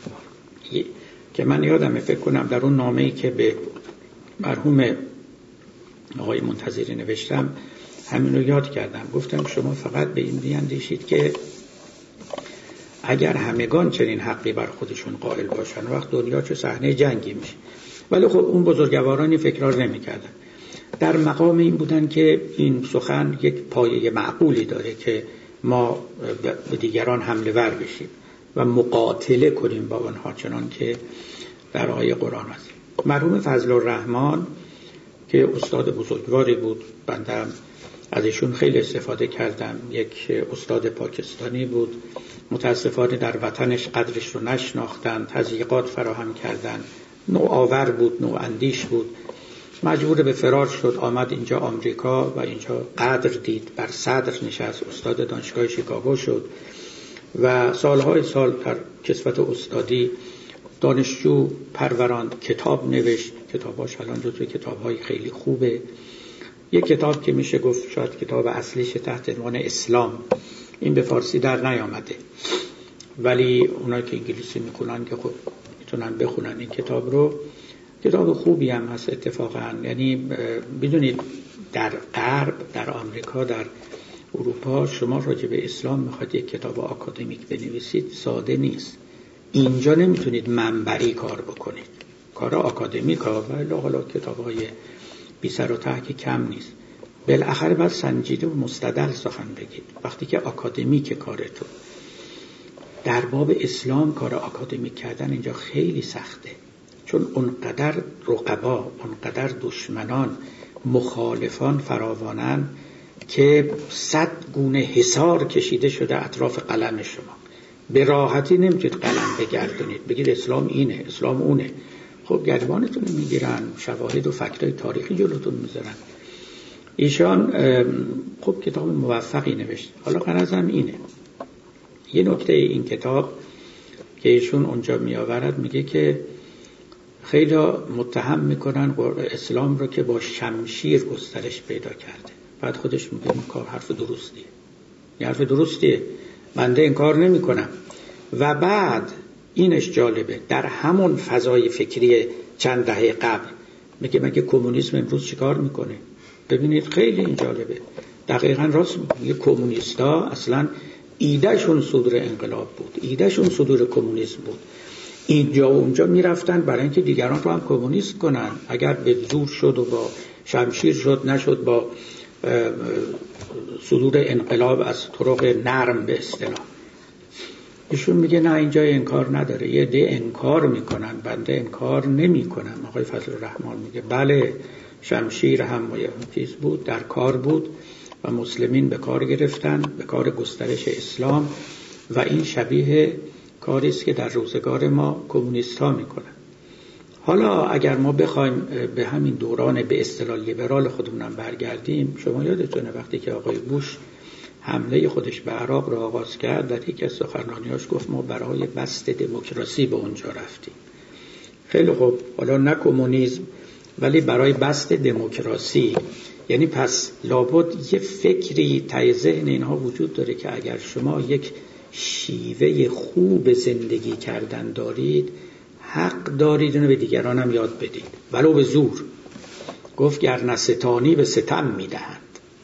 [SPEAKER 1] که من یادمه، فکر کنم در اون نامه‌ای که به مرحوم آقای منتظری نوشتم همین رو یاد کردم. گفتم شما فقط به این بیندیشید که اگر همگان چنین حقی بر خودشون قائل باشن وقت دنیا چه صحنه جنگی میشه. ولی خب اون بزرگوارانی فکرار نمی کردن. در مقام این بودن که این سخن یک پایه معقولی داره که ما به دیگران حمله ور بشیم و مقاتله کنیم با آنها، چنان که در آیه قرآن است. مرحوم فضل الرحمن که استاد بزرگواری بود، بنده از ایشون خیلی استفاده کردم. یک استاد پاکستانی بود، متاسفانه در وطنش قدرش رو نشناختن، تضییقات فراهم کردن. نوآور بود، نواندیش بود، مجبور به فرار شد، آمد اینجا آمریکا و اینجا قدر دید، بر صدر نشست، استاد دانشگاه شیکاگو شد و سالهای سال در کسوت استادی دانشجو پروراند، کتاب نوشت. کتاباش الان جزو کتابهای خیلی خوبه. یک کتاب که میشه گفت شاید کتاب اصلیش تحت عنوان اسلام، این به فارسی در نیامده، ولی اونایی که انگلیسی میکنن که خب میتونن بخونن این کتاب رو. کتاب خوبی هم هست اتفاقا. یعنی بدونید در غرب، در آمریکا، در اروپا شما راجع به اسلام میخواید یک کتاب آکادمیک بنویسید، ساده نیست. اینجا نمیتونید منبری کار بکنید، کار آکادمیک ها و حالا کتاب‌های بی سر و ته که کم نیست. بالاخره باید سنجیده و مستدل سخن بگید. وقتی که آکادمیک کارتون، در باب اسلام کار آکادمیک کردن اینجا خیلی سخته، چون اونقدر رقبا، اونقدر دشمنان، مخالفان فراوانن که 100 گونه حصار کشیده شده اطراف قلم شما. به راحتی نمیتونید قلم بگردونید بگید اسلام اینه، اسلام اونه. خب گریبانتون میگیرن، شواهد و فکتای تاریخی جلوتون میذارن. ایشان خب کتاب موفقی نوشت. حالا غرضم اینه، یه نکته این کتاب که ایشون اونجا میآورد، میگه که خیلی متهم میکنن اسلام رو که با شمشیر گسترش پیدا کرده. بعد خودش میگه این کار حرف درستیه، این حرف درستیه، بنده این کار نمی کنم. و بعد اینش جالبه، در همون فضای فکری چند دهه قبل میگه مگه کمونیسم امروز چیکار میکنه؟ ببینید خیلی این جالبه، دقیقاً راست میگه. کمونیستا اصلا ایدهشون صدور انقلاب بود، ایدهشون صدور کمونیسم بود. اینجا و اونجا میرفتن برای اینکه دیگران رو هم کمونیست کنن. اگر به زور شد و با شمشیر شد، نشد با صدور انقلاب از طرق نرم به اصطلاح. ایشون میگه نه، اینجا انکار نداره، یه ده انکار میکنن، بنده انکار نمی کنم. آقای فضل الرحمن میگه بله، شمشیر هم چیز بود، در کار بود و مسلمین به کار گرفتن، به کار گسترش اسلام و این شبیه کاری است که در روزگار ما کمونیست ها میکنن. حالا اگر ما بخوایم به همین دوران به اصطلاح لیبرال خودمونم برگردیم، شما یادتونه وقتی که آقای بوش حمله خودش به عراق را آغاز کرد، در یکی از سخنرانی‌هاش گفت ما برای بسط دموکراسی به اونجا رفتیم. خیلی خوب، حالا نه کمونیسم ولی برای بسط دموکراسی، یعنی پس لابد یه فکری ته ذهن اینها وجود داره که اگر شما یک شیوه خوب زندگی کردن دارید، حق دارید اونو به دیگران هم یاد بدید، ولو به زور. گفت گر نستانی به ستم میدهند.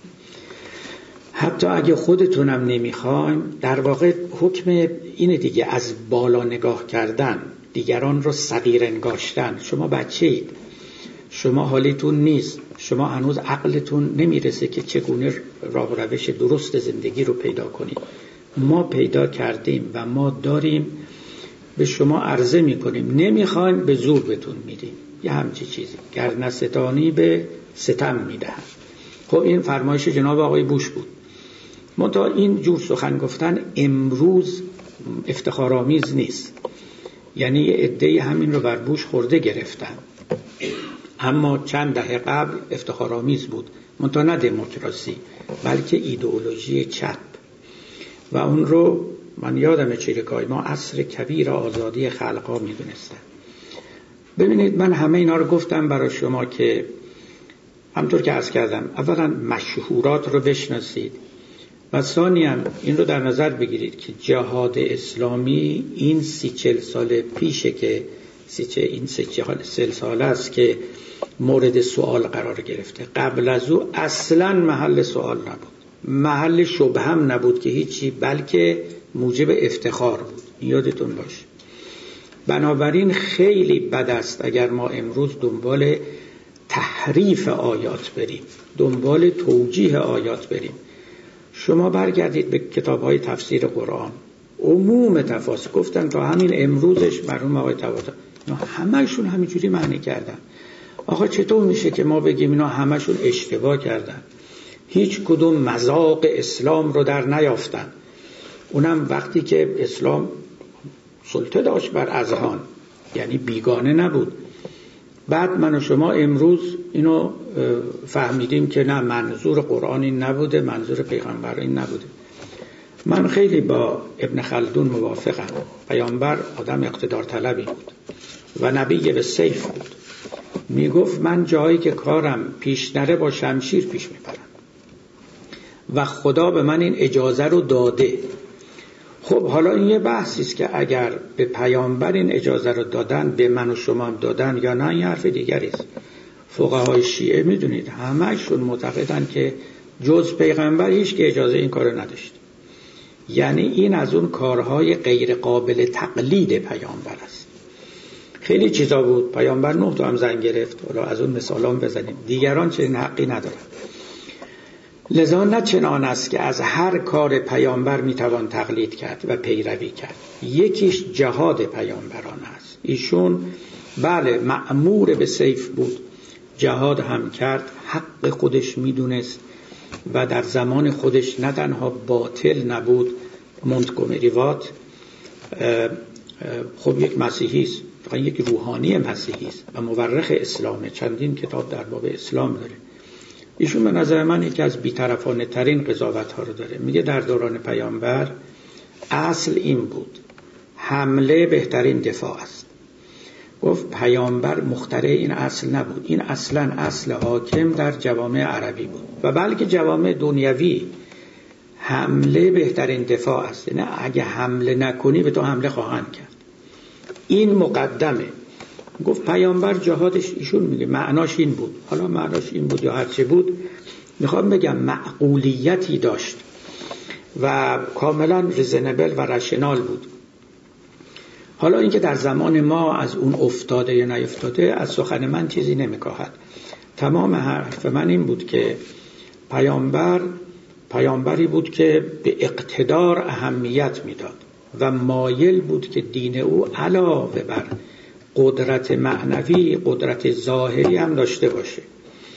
[SPEAKER 1] حتی اگه خودتونم نمیخوایم، در واقع حکم اینه دیگه، از بالا نگاه کردن، دیگران رو صغیر انگاشتن. شما بچه اید، شما حالیتون نیست، شما هنوز عقلتون نمیرسه که چگونه راه و روش درست زندگی رو پیدا کنید. ما پیدا کردیم و ما داریم، به شما عرضه میکنیم، نمیخوایم به زور بهتون میدیم. یه همچی چیزی، گر نستانی به ستم میدهند. خب این فرمایش جناب آقای بوش بود. منتها این جور سخن گفتن امروز افتخارآمیز نیست، یعنی یه عده‌ای همین رو بر بوش خورده گرفتن، اما چند دهه قبل افتخارآمیز بود. منتها نه دموکراسی بلکه ایدئولوژی چپ، و اون رو من یادمه چریکای ما عصر کبیر آزادی خلقا میدونستن. ببینید من همه اینا رو گفتم برای شما که همطور که عرض کردم، اولا مشهورات رو بشناسید و ثانیاً این رو در نظر بگیرید که جهاد اسلامی این 30-40 سال پیشه که این 30 سال است که مورد سوال قرار گرفته. قبل از او اصلاً محل سوال نبود، محل شبهه هم نبود که هیچی، بلکه موجب افتخار بود. یادتون باشه. بنابراین خیلی بد است اگر ما امروز دنبال تحریف آیات بریم، دنبال توجیه آیات بریم. شما برگردید به کتاب‌های تفسیر قرآن، عموم تفاسیر گفتن تا همین امروزش مرحوم آقای طباطبایی همه‌شون همینجوری معنی کردن. آقا چطور میشه که ما بگیم اینا همه‌شون اشتباه کردن، هیچ کدوم مذاق اسلام رو در نیافتن، اونم وقتی که اسلام سلطه داشت بر اذهان، یعنی بیگانه نبود. بعد من و شما امروز اینو فهمیدیم که نه، منظور قرآن این نبوده، منظور پیغمبر این نبوده. من خیلی با ابن خلدون موافقم. پیامبر آدم اقتدار طلبی بود و نبی به سیف بود. میگفت من جایی که کارم پیش نره با شمشیر پیش میبرم و خدا به من این اجازه رو داده. خب حالا این یه بحثی است که اگر به پیامبر این اجازه رو دادن، به من و شما هم دادن یا نه، این حرف دیگری است. فقهای شیعه میدونید همه‌شون معتقدن که جز پیغمبر هیچ که اجازه این کارو نداشت. یعنی این از اون کارهای غیر قابل تقلید پیامبر است. خیلی چیزا بود، پیامبر 9 تا هم زن گرفت، حالا از اون مثالام بزنیم، دیگران چنین حقی ندارن. لذا نه چنان است که از هر کار پیامبر میتوان تقلید کرد و پیروی کرد. یکیش جهاد پیامبران است. ایشون بله مأمور به سیف بود، جهاد هم کرد، حق خودش میدونست و در زمان خودش نه تنها باطل نبود. مونتگومری وات خب یک مسیحی است، فقط یک روحانی مسیحی است و مورخ اسلامه، چندین کتاب در باب اسلام داره. ایشون به نظر من یکی از بی‌طرفانه ترین قضاوت ها رو داره. میگه در دوران پیامبر اصل این بود، حمله بهترین دفاع است. گفت پیامبر مخترع این اصل نبود، این اصلا اصل حاکم در جوامع عربی بود و بلکه جوامع دنیوی. حمله بهترین دفاع است، یعنی اگه حمله نکنی به تو حمله خواهند کرد. این مقدمه. گفت پیامبر جهادش، ایشون میگه معناش این بود، حالا معناش این بود یا هرچی بود، میخوام بگم معقولیتی داشت و کاملا ریزنبل و رشنال بود. حالا اینکه در زمان ما از اون افتاده یا نیفتاده از سخن من چیزی نمیکاهد. تمام حرف من این بود که پیامبری بود که به اقتدار اهمیت میداد و مایل بود که دین او علاوه بر قدرت معنوی قدرت ظاهری هم داشته باشه.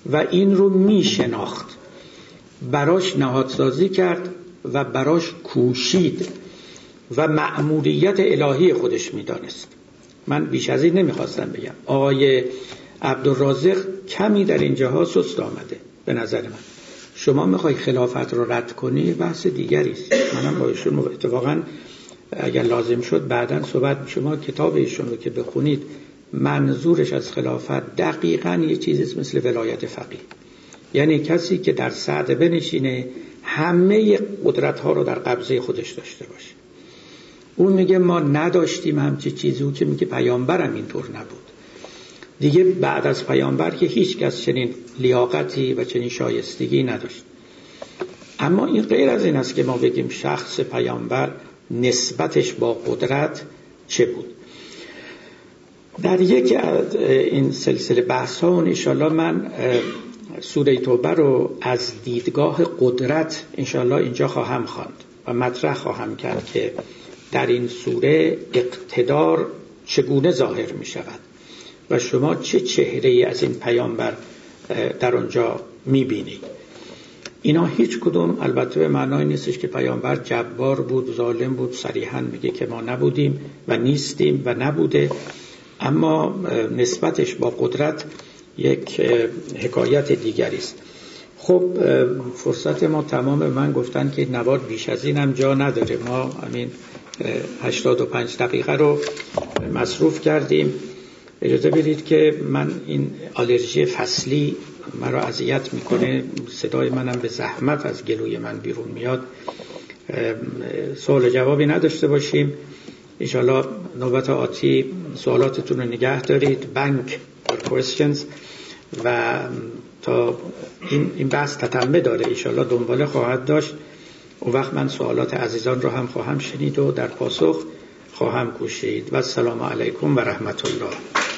[SPEAKER 1] و این رو میشناخت، براش نهادسازی کرد و براش کوشید و مأموریت الهی خودش میدانست. من بیش از این نمیخواستم بگم. آقای عبدالرازق کمی در اینجاها سست آمده به نظر من. شما میخوای خلافت رو رد کنی، بحث دیگری است. منم با ایشون اتفاقا اگر لازم شد بعداً صحبت، شما کتاب ایشون رو که بخونید، منظورش از خلافت دقیقاً یه چیزی مثل ولایت فقیه، یعنی کسی که در سعد بنشینه همه قدرت ها رو در قبضه خودش داشته باشه. اون میگه ما نداشتیم همچی چیزی، اون که میگه پیامبرم اینطور نبود. دیگه بعد از پیامبر که هیچ کس چنین لیاقتی و چنین شایستگی نداشت. اما این غیر از این است که ما بگیم شخص پیامبر نسبتش با قدرت چه بود. در یک این سلسله بحث ها ان شاءالله من سوره توبه رو از دیدگاه قدرت ان شاءالله اینجا خواهم خواند و مطرح خواهم کرد که در این سوره اقتدار چگونه ظاهر می شود و شما چه چهره‌ای از این پیامبر در آنجا می بینید. اینا هیچ کدوم البته به معنای نیستش که پیامبر جبار بود، ظالم بود. صریحاً میگه که ما نبودیم و نیستیم و نبوده، اما نسبتش با قدرت یک حکایت دیگری است. خب فرصت ما تمام. من گفتن که نوار بیش از این هم جا نداره، ما همین 85 دقیقه رو مصروف کردیم. اجازه بدید که من این آلرژی فصلی مرا اذیت میکنه، صدای منم به زحمت از گلوی من بیرون میاد. سوال جوابی نداشته باشیم. انشاءالله نوبت آتی سوالاتتون رو نگه دارید، بانک questions، و تا این بحث تتمه داره انشاءالله دنباله خواهد داشت. اون وقت من سوالات عزیزان رو هم خواهم شنید و در پاسخ خواهم کوشید. و السلام علیکم و رحمت الله.